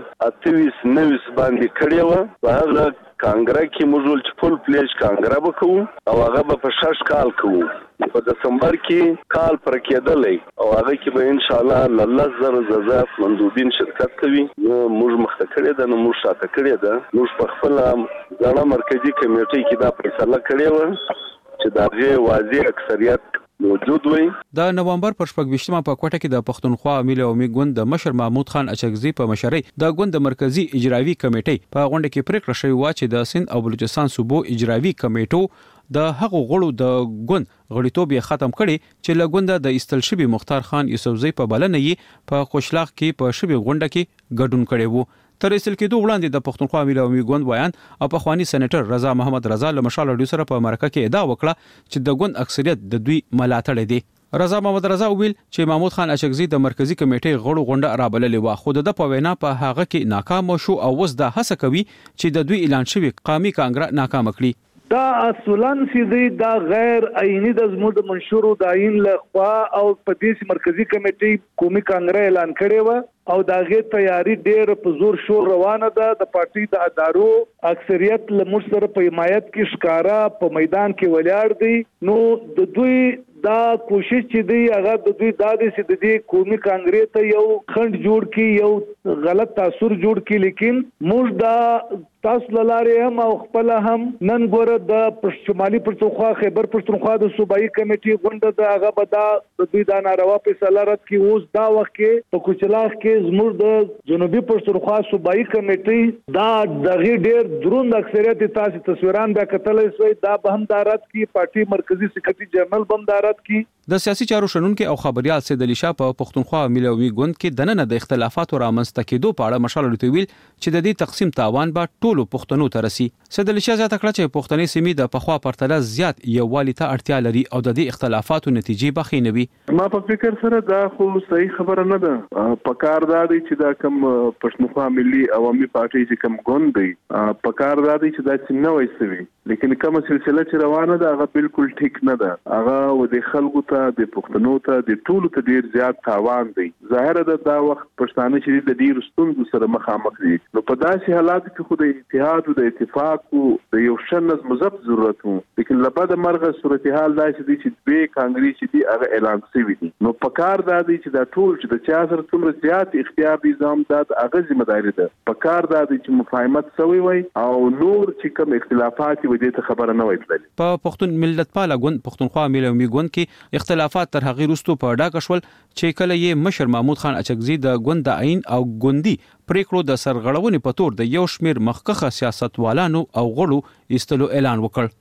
28 باندې کړی و، په هغه کانګره کې موږ چې فل پلیج کانګره وکړو او هغه به په 6 کال کوو. په دسمبر کې کال پر کېدلې او هغه کې به ان شاء الله الله زر ززاف مندوبین شرکت کوي. موږ مخته کړی ده، نو موږ شاته کړی ده. موږ په خپل ځانه مرکزی کمیټې کې دا فیصله کړې و چې دا واضح اکثریت موجود وي. د نومبر پر 28مه په کوټه کې د پښتونخوا ملي عوامي ګوند د مشر محمود خان اڅکزي په مشرۍ د ګوند د مرکزی اجرایي کمیټې په غونډه کې پریکړه شوې و چې د سند او بلوچستان صوبو اجرایي کمیټو د هغو غړو د ګوند غړیتوب یې ختم کړي چې له ګوند د استل شوی مختار خان یوسفزئی په بلنه یې په خوشلاغ کې په شوی غونډه کې ګډون کړي وو. تر استل کېدو وړاندې د پښتونخوا ملي عوامي ګوند ویان او پخوانی سېنیټر رضا محمد رضا له مشال رادیو سره په مرکه کې ادعا وکړه چې د ګوند اکثریت د دوی ملاتړ دي. رضا محمد رضا ویل چې محمود خان اڅکزي د مرکزی کمیټې غړو غونډه رابللې و، خو د په وینا په هغه کې ناکام شو او اوس د هڅه کوي چې د دوی اعلان شوی قومي کانګره ناکام کړي. دا اصولن چې دا غیر عیني د زموږ د منشور د عین لخوا او په دې مرکزی کمیټې قومي کانګره اعلان کړي و او دا غي تیاری ډېر په زور شور روانه ده. د پارټي د ادارو اکثریت لمر سره په حمایت کې ښکارا په میدان کې ولاړ دي. نو د دوی دا کوشش چې دی هغه د دوی د دې قومي کانګرې ته یو خند جوړ کی، یو غلط تاثر جوړ کی، لیکن موږ دا تاسو لاره هم او خپل هم نن ګوره د شمالي پښتونخوا خیبر پښتونخوا د صوبایي کمیټې غونډه د هغه به د دوی د ناروا فیصله رد کی. اوس دا وخت کې په کوچلاغ کې زموږ د جنوبي پښتونخوا صوبایي کمیټې دا دغه ډېر دروند اکثریت تاسو تصویران بیا کتلای شئ. دا به هم دارت کی پارټي مرکزی سکرټری جنرال بم دارت کی. د سیاسي چارو شنونکو او خبريال سید علي شاه په پښتونخوا ملي عوامي ګوند کې دننه د اختلافاتو رامنځته کېدو په اړه مشال رتویل چې د دې تقسیم تاوان به ټولو پښتنو ته رسي. سید علي شاه زیاته کړه چې پښتني سیمې د پخوا پرتله زیات یووالي ته اړتیا لري او د دې اختلافاتو نتیجې به خې نه وي. ما په فکر سره دا خو صحیح خبره نه ده. پکار دا دی چې دا کم پښتونخوا ملي عوامي پارټي چې کم ګوند دی پکار دا دی چې دا څنګه نه وایسوي، لیکن کومه سلسله چې روانه ده هغه بالکل ټیک نه ده. هغه و د خلکو ته د پښتنو ته د ټولو ته ډیر زیات تاوان دی. ظاهر ده دا وخت پښتانه چې د ډیر ستونزو سره مخامخ دي. نو په داسې حالات کې خو د اتحاد او د اتفاق او د یو شنز مزب ضرورت وو، لیکن لبد مرغه صورتحال دا چې دوی کانګري چې دی هغه اعلان شوی دي. نو پکار دا دی چې دا ټول چې د چا سره څومره زیات اختیار دي ځم دا هغه ذمہ داری ده. پکار دا دی چې مفاهمت سوی وي او نور چې کوم اختلافات وي دې ته خبره نه وای تللی. په پښتون ملت پاله ګوند پښتونخوا ملي عوامي ګوند کې اختلافات تر هغه وروسته په ډاګه شول چې کله یې مشر محمود خان اڅکزي د ګوند د عین او ګوندي پریکړو د سرغړونې په تور د یو شمیر مخکخه سیاستوالانو او غړو ایستلو اعلان وکړ.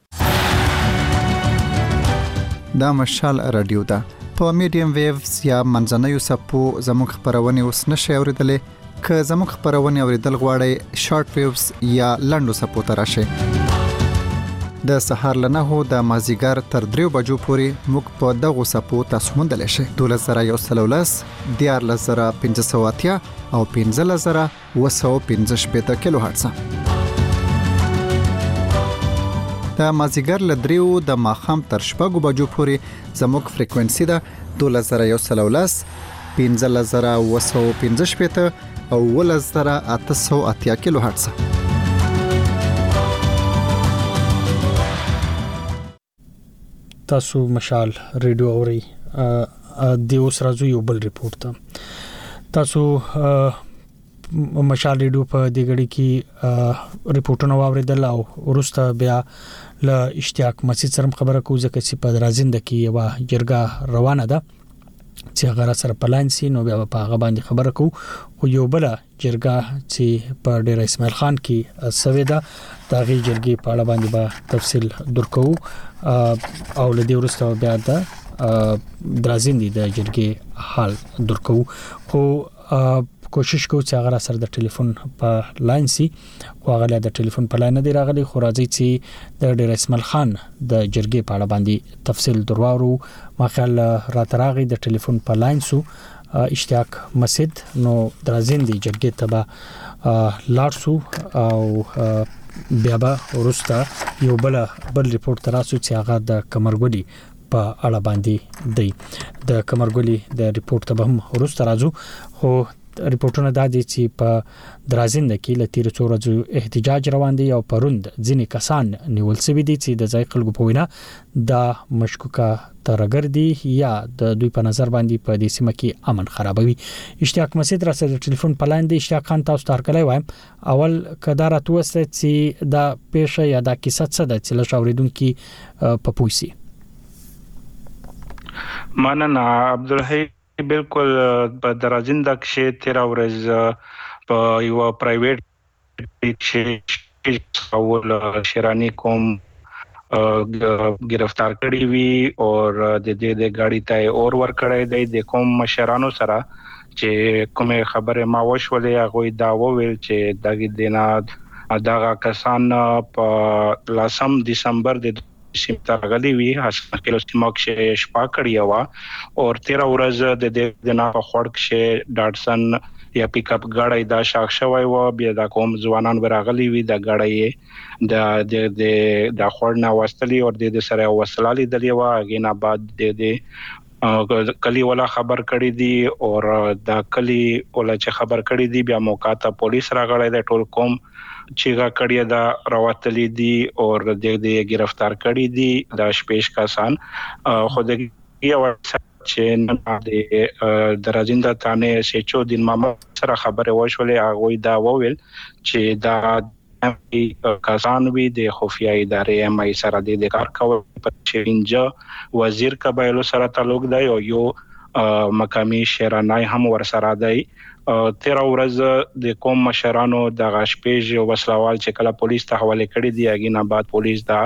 دا مشال رادیو ده په میډیم ویوز یا منځنیو سپو زموږ خبرونه اوس نشي اوریدلې. که زموږ خبرونه اوریدل غواړئ شارټ ویوز یا لنډو سپو ته راشئ. د سهار له 9 د مازیګر تر 3 بجو پورې موږ په دغه سپو تاسو موندلی شئ. 12110 14580 او 15715 کیلو هرتز. د مازیګر له 3 د ماښام تر 6 بجو پورې زموږ فریکوئنسي ده 12110 15715 او 11880 کیلو هرتز. تاسو مشال ریډیو اوري د اوس راځو یو بل ریپورت ته. تاسو مشال ریډیو په دې غړي کې ریپورتونه واوریدل او ورسته بیا له اشتیاق مسجد سره خبره کوو ځکه چې په درازنده کې یو جرګه روانه ده چې هغه سره پلان سي نو بیا په هغه باندې خبره کوو. او یو بل جرګه چې په ډیر اسماعیل خان کې سویدا دا غي جرګې په اړه باندې به تفصیل درکو او لدی ورسته بیا د درازندې د جرګې حال درکو. خو کوشش کوو چې هغه سره د ټلیفون په لاین سي او هغه د ټلیفون په لاین دی راغلي. خو راځي چې د ډیر اسماعیل خان د جرګې په اړه باندې تفصیل درواورو. ما خیال راتراغي د ټلیفون په لاین سو اشتیاق مسجد نو درازندې جرګې ته به لارسو او بیا به ورسته یو بل ریپورت تراسو چې هغه د کمرګولي په اړه باندې دی. د کمرګولي د ریپورت ته هم ورسته راځو. خو ریپورتونه دا دي چې په درازنده کې لتیر څورځو احتجاج روان دي او پروند ځینې کسان نیول شوی دي چې د ځای خلکو په وینا د مشکوکه ترګردي یا د دوی په نظر باندې په دې سیمه کې امن خرابوي. اشتیاق مسجد را سره ټلیفون پلاین دی. اشتیاق خان تاسو تارکلای وایم اول کدارت وسته چې دا پیښه یا دا کیسه څه ده چې له شاوریدونکو په پوښي. مننه عبدالحی. بالکل په درازنده کې 13 ورځ په یو پرایویټ کې اول شیرانی کوم گرفتار کړی وی او د غاډي ته اور ور کړی دی د کوم مشرانو سره چې کومه خبره ما وشولې هغه دا وویل چې دغه دینه دغه کسان په 10 دسمبر د سیمه غلي وی حسن کلو سیمه کې شپه کړی و او 13 ورځ د دنا په خړک شه ډاټسن یا پیک اپ غاډي دا شاخ شوی و بیا د کوم ځوانان ورغلي وی د غاډي د خړنا واستلی او د سره وسلالي دلی و غینا بعد د کلی ولا خبر کړی دی او د کلی ولا چې خبر کړی دی بیا موقع ته پولیس راغلی د ټول قوم چیغه کړی دا راوتلی دي او د گرفتار کړی دي د شپېش کسان. خو د یو چې نن د درازنده تانه سچو دین ماما سره خبره وشولې هغه دا وویل چې دا کسان وی د خفیه ادارې ام ای سره د کار کول په چینجه وزیر قبایلو سره تعلق دی او یو مقامی شیرانای هم ور سره دی. 13 ورځ د کوم مشرانو د غشپېج وسلوال چې کله پولیس ته حواله کړی دی اګینا بعد پولیس دا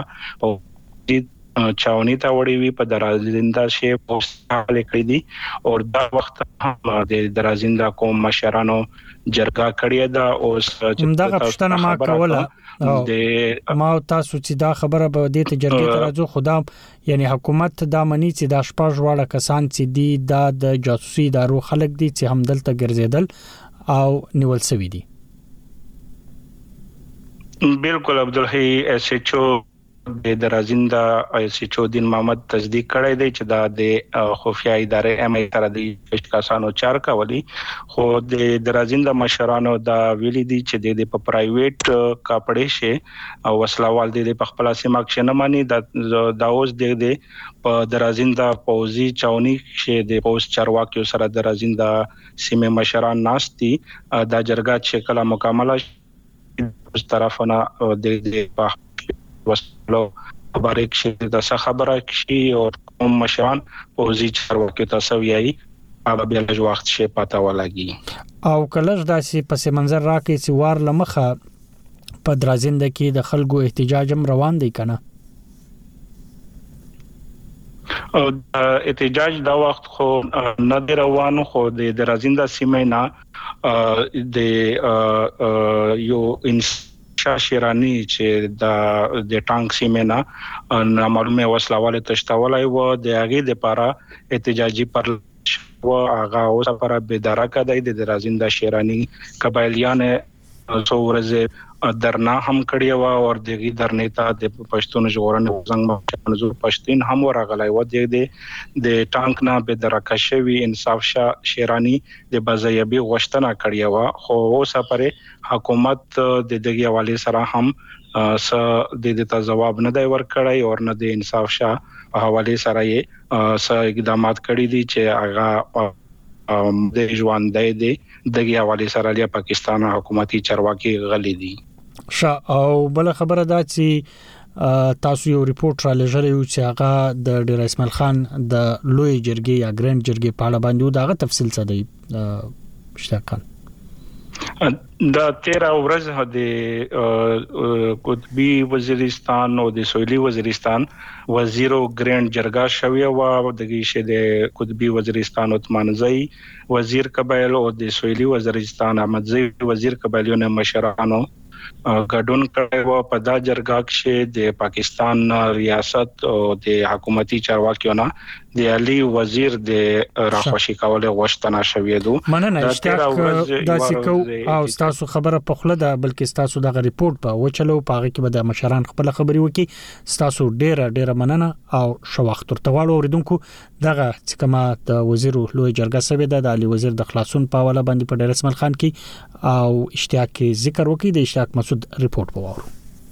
چاونی ته وړي وی په درازنده شی حواله کړی دی او دا وخت هم د درازنده کوم مشرانو جرګه کړی دا اوس دا غوښتنه ما کوله ما تاسو چې دا خبره به د ته جرګې ته راځو خدا یعنی حکومت دا منی چې دا شپږ واړه کسان چې دی دا د جاسوسي دارو خلک دي چې همدلته ګرځیدل او نیول شوی دي. بالکل عبدالحی ایس ایچ او د درازنده ایس ایچ او دین محمد تصدیق کړی دی چې دا د خفیه ادارې ام ای تر د کسانو چار کاولي. خو د درازنده مشرانو دا ویلي دي چې د په پرایویټ کاپړې شي او وسلوال د په خپل سیمه کې نه مانی دا اوس د په درازنده پوزي چاونی شي د پوز چرواکیو سره درازنده سیمه مشران ناشتي دا جرګه چې کله مکمله اوس طرفونه د وسلو مبارک شي د څه خبره شي او کوم مشران پوزي چرواکیو تاسو یې هغه بیا له وخت شي پتا ولګي او کله داسې پس منظر راکې چې وار لمخه په درازنده کې د خلکو احتجاج هم روان دی کنه. احتجاج دا وخت خو نه دی روانو خو د درازنده سیمه نه د یو شاه شیرانی چې د ټانک سیمه نه معلومه وسلواله تشتولای و د هغه د لپاره احتجاجي پر و هغه اوس پر به درکه د رازنده شیرانی قبایلیان څورزه درنا هم کړی و او دغه درنیتا د پښتون ژغورنې څنګه منظور پښتين هم ورغلای و د ټانک نه به درکه شوی انصاف شاه شیرانی د بازیابي غوښتنه کړی و خو اوس پر حکومت د دغه حواله سره هم د ته جواب نه دی ورکړی او نه د انصاف شاه په حواله سره یې اقدامات کړی دي چې هغه د ژوندۍ دی دغه حواله سره له پاکستان حکومتي چارواکي غلي دي او بل خبره ده چې تاسو یو ریپورت را لږه یو چې هغه د ډیر اسماعیل خان د لوی جرګې یا ګرند جرګې په اړه باندې دغه تفصیل څه دی مشتاق خان دا 13 ورځ د قطبی وزیرستان او د سویلي وزیرستان وزیرو ګرند جرګه شوی او دغه شه د قطبی وزیرستان عثمانزئی وزیر قبایل او د سویلي وزیرستان احمدزئی وزیر قبایلیونو مشرانو ګډون کړي و په دا جرګه کې د پاکستان ریاست او د حکومتي چارواکیونو د علي وزیر د راخوشي کوله غوښتنه شوې ده مننه اشتیاق دا سکو او تاسو خبره په خله ده بلکې تاسو دغه ریپورت په وچلو پاغه کې به د مشران خپل خبري وکي تاسو ډیره مننه او شو وخت ورتواړو اوریدونکو دغه څکما د وزیر لوی جرګه سوي د علي وزیر د خلاصون په حواله باندې په ډیر اسماعیل خان کې او اشتیاق کې ذکر وکي د اشتیاق مسعود ریپورت پوارو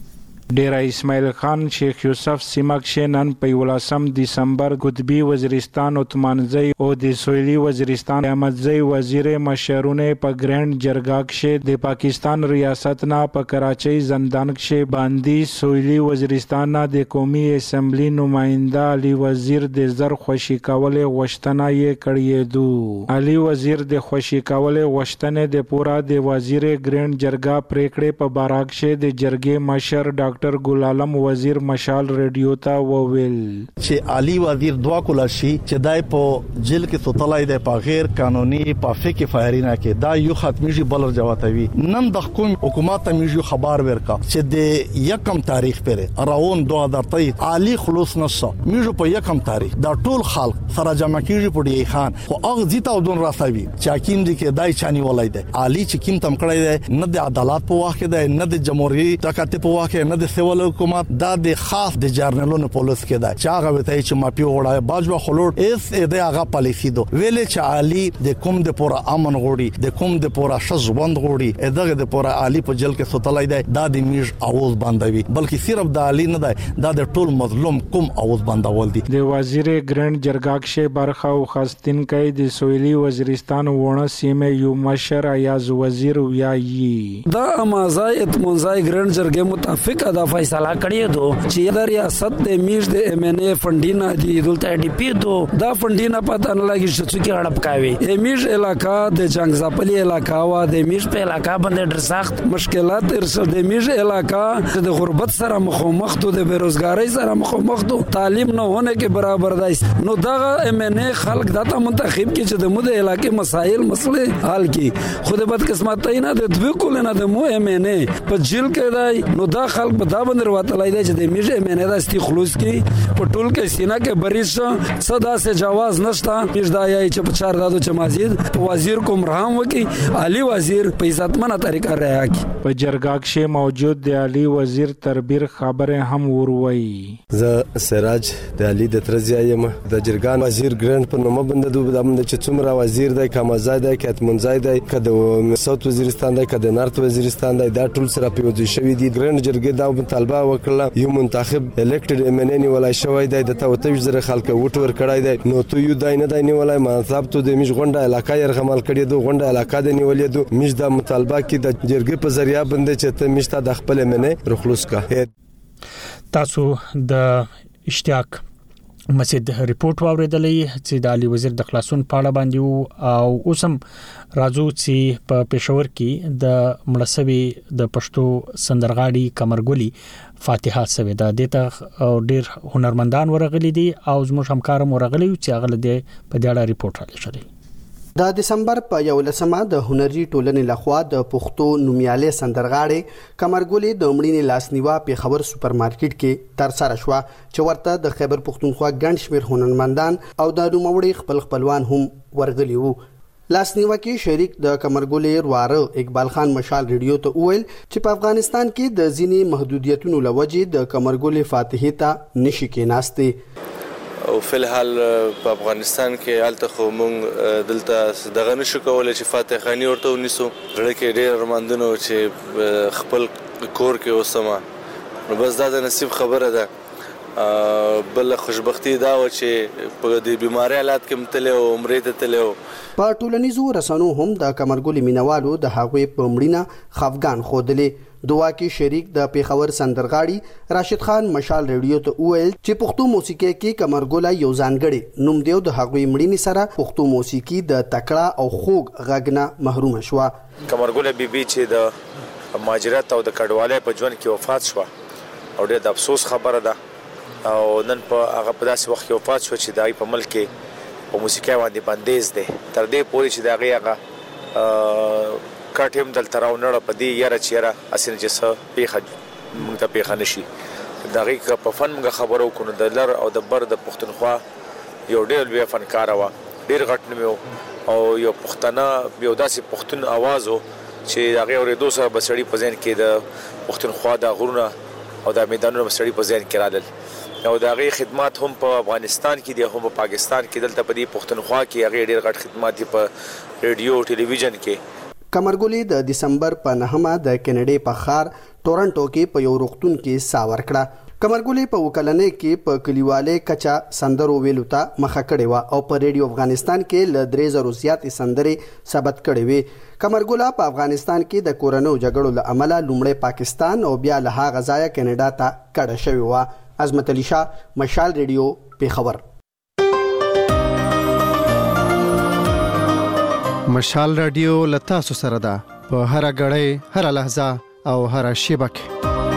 ډیر اسماعیل خان شیخ یوسف سیماکشنن په 18 دسمبر قطبی وزیرستان عثمانزئی او د سویلي وزیرستان احمدزئی وزیر مشرونه په ګرند جرګه کې د پاکستان ریاست نه په کراچۍ زندان کې باندې سویلي وزیرستان نه د قومي اسمبلی نمائنده علي وزیر د زر خوشي کوله غوښتنه یې کړې دو علي وزیر د خوشي کوله غوښتنه د پورا د وزیر ګرند جرګه پریکړې په باراک کې د جرګې مشر ډاکټر ګل عالم وزیر مشال ریډیو ته وویل چې علي وزیر دوا کول شي چې دای په جیل کې سوتلای دی په غیر قانوني په فقې فایرینا کې دا یو ختمي بلر جواتوي نن د حکومت ته میږي خبر ورکا چې د یکم تاریخ پر راون 2023 علي خلوص نشه میږي په یکم تاریخ دا ټول خلک سره جمع کیږي په دی خان خو اغه زیتا ودون راسوي چې حکیم دي کې دای چاني ولای دی علي چې کیم تم کړی دی نه د عدالت په واخ دی نه د جمهوریت طاقت په واخ نه د سیول حکومت دا د خاص د جرنالونو پولیس کې دا چې هغه وته چې ماپی وړای باجو خلوت اس د هغه پالیسی دو ویلې چې علي د کوم د پورا امن غوړي د کوم د پورا شزوند غوړي دغه د پورا علي په جل کې سوتلای دی دا د میج اواز باندوي بلکې صرف د علي نه دی دا د ټول مظلوم کوم اواز باندول دي د وزیر ګرند جرګه کې برخه او خاصتن کوي د سویلي وزیرستان وونه سیمه یو مشر ایاز وزیر ویایي دا امازای اتمنځای ګرند جرګه متفق دا فیصله کړی دو چې د ریاست د میش د ام ان ای فندینا دی دلته ډی پی دو دا فندینا پته نه لګی چې څوک اړپ کاوي میش علاقہ د جنگ زاپلی علاقہ وا د میش په علاقہ باندې ډېر سخت مشکلات تر د میش علاقہ د غربت سره مخامخ دو د بیروزګاری سره مخامخ دو تعلیم نه هونه کې برابر دی نو دا ام ان ای خلک داته منتخب کی چې د مو د علاقې مسائل مسلې حل کی خو د بدقسمت نه د دوی کول نه د مو ام ان ای په جیل کې دی نو دا خلک په دا باندې وتلای دی چې د میژه مینه د استی خلوص کی په ټول کې سینا کې بریش صدا سے جواز نشتا میژ دا یای چې په چار دادو چې مازید وزیر کوم رحم وکي علي وزیر په عزتمنه طریقه ریا کی په جرګه کې موجود دی علي وزیر تربیر خبره هم وروي ز سراج د علي د ترزیا یم د جرګان وزیر ګرند په نوم باندې دوه د چې څومره وزیر دی کمازای دی کتمنځای دی کده ساوث وزیرستان دی کده نارت وزیرستان دی دا ټول سره پیوځي شوی دي ګرند جرګه دا طالبه وکړه یو منتخب الیکټډ ام ان ای ولای شوی دی د توتوج زره خلک وټ ور کړای دی نو تو یو دای نه دی ولای منصب ته د میش غونډه علاقه یې رغمل کړی دو غونډه علاقه دی نیولې دو میش د مطالبه کې د جرګې په ذریعہ باندې چې ته میش ته د خپل ام ان ای رخلوص کا تاسو د اشتیاق مسجد ریپورت واوریدلې چې د علي وزیر د خلاصون په اړه باندې او اوسم راځو چې په پېښور کې د مړسوي د پښتو سندرغاړي کمرګولي فاتحه سوي دا دته او ډیر هنرمندان ورغلي دي او زموږ همکار ورغلي چې هغه د په دې اړه ریپورت را لشي د دسمبر په 11مه د هنري ټولنې لخوا د پښتو نومیالي سندرغاړي قمرګلې د مړینې لاسنیوا په خبر سوپر مارکیټ کې تر سره شو چې ورته د خیبر پښتونخوا ګڼ شمېر هنرمندان او د نوموړي خپل خپلوان هم ورغلي وو. لاسنیوا کې شریک د قمرګلې رواره اقبال خان مشال ریډیو ته وویل چې په افغانستان کې د ځینې محدودیتونو لوجې د قمرګلې فاتحې ته نشي کېناستې او فلحال په افغانستان کې حالت خو مونږ دلته دغه نشو کولای چې فاتح خانی ورته ونیسو. زړه کې ډېر ارماندونه چې خپل کور کې اوسم، نو بس دا د نصیب خبره ده. بل خوشبختی دا و چې په دې بیماری حالات کې متلې او عمرې ته تلې. په ټولنیزو رسنیو هم د قمرګلې مینوالو د هغوی په مړینه خفګان ښودلې. دوا کې شریک د پیښور سندرغاړي راشد خان مشال ریډیو ته وویل چې پښتو موسیقي کې قمرګله یو ځانګړی نوم دی او د هغوی مړینې سره پښتو موسیقي د تکړه او خوږ غږ نه محروم شو. قمرګله بیبي چې د مهاجرت او د کډوالۍ په ژوند کې وفات شو او ډېر د افسوس خبره ده او نن په هغه په داسې وخت کې وفات شو چې دای په ملک کې په موسیقي باندې بندیز دی تر دې پورې چې هغه کټیم دل تراو نړ په دې یاره چیرې اسنه چې څه پیخه موږ ته پیخه نشي دغه په فن موږ خبرو کو د لر او د بر د پښتونخوا یو ډېر لوی فنکار و ډېر غټ نوم او یو پښتنه یو داسې پښتون आवाज چې هغه اورېدو سره بسړی په ځین کې د پښتونخوا د غرونه او د میدانونو بسړی په ځین کې رالل او د هغه خدمات هم په افغانستان کې دي هم په پاکستان کې دلته په دې پښتونخوا کې هغه ډېر غټ خدمات دي په ریډیو ټلویزیون کې. قمرګلې د دسمبر په 9مه د کینیډا په ښار ټورنټو کې په یو روغتون کې ساه ورکړه. قمرګلې په وکلنۍ کې په کلیوالي کچا سندرو ویلو ته مخه کړې و او په ریډیو افغانستان کې ل 3000 زیاتې سندرې ثبت کړې وې. قمرګله په افغانستان کې د کورونو جګړو له امله لومړی پاکستان او بیا له هغه ځایه کینیډا ته کډه شوې و. عظمت علي شاه مشال ریډیو پیښور. مشال رادیو لتا سره ده په هر غړې هر لحظه او هر شیبه کې.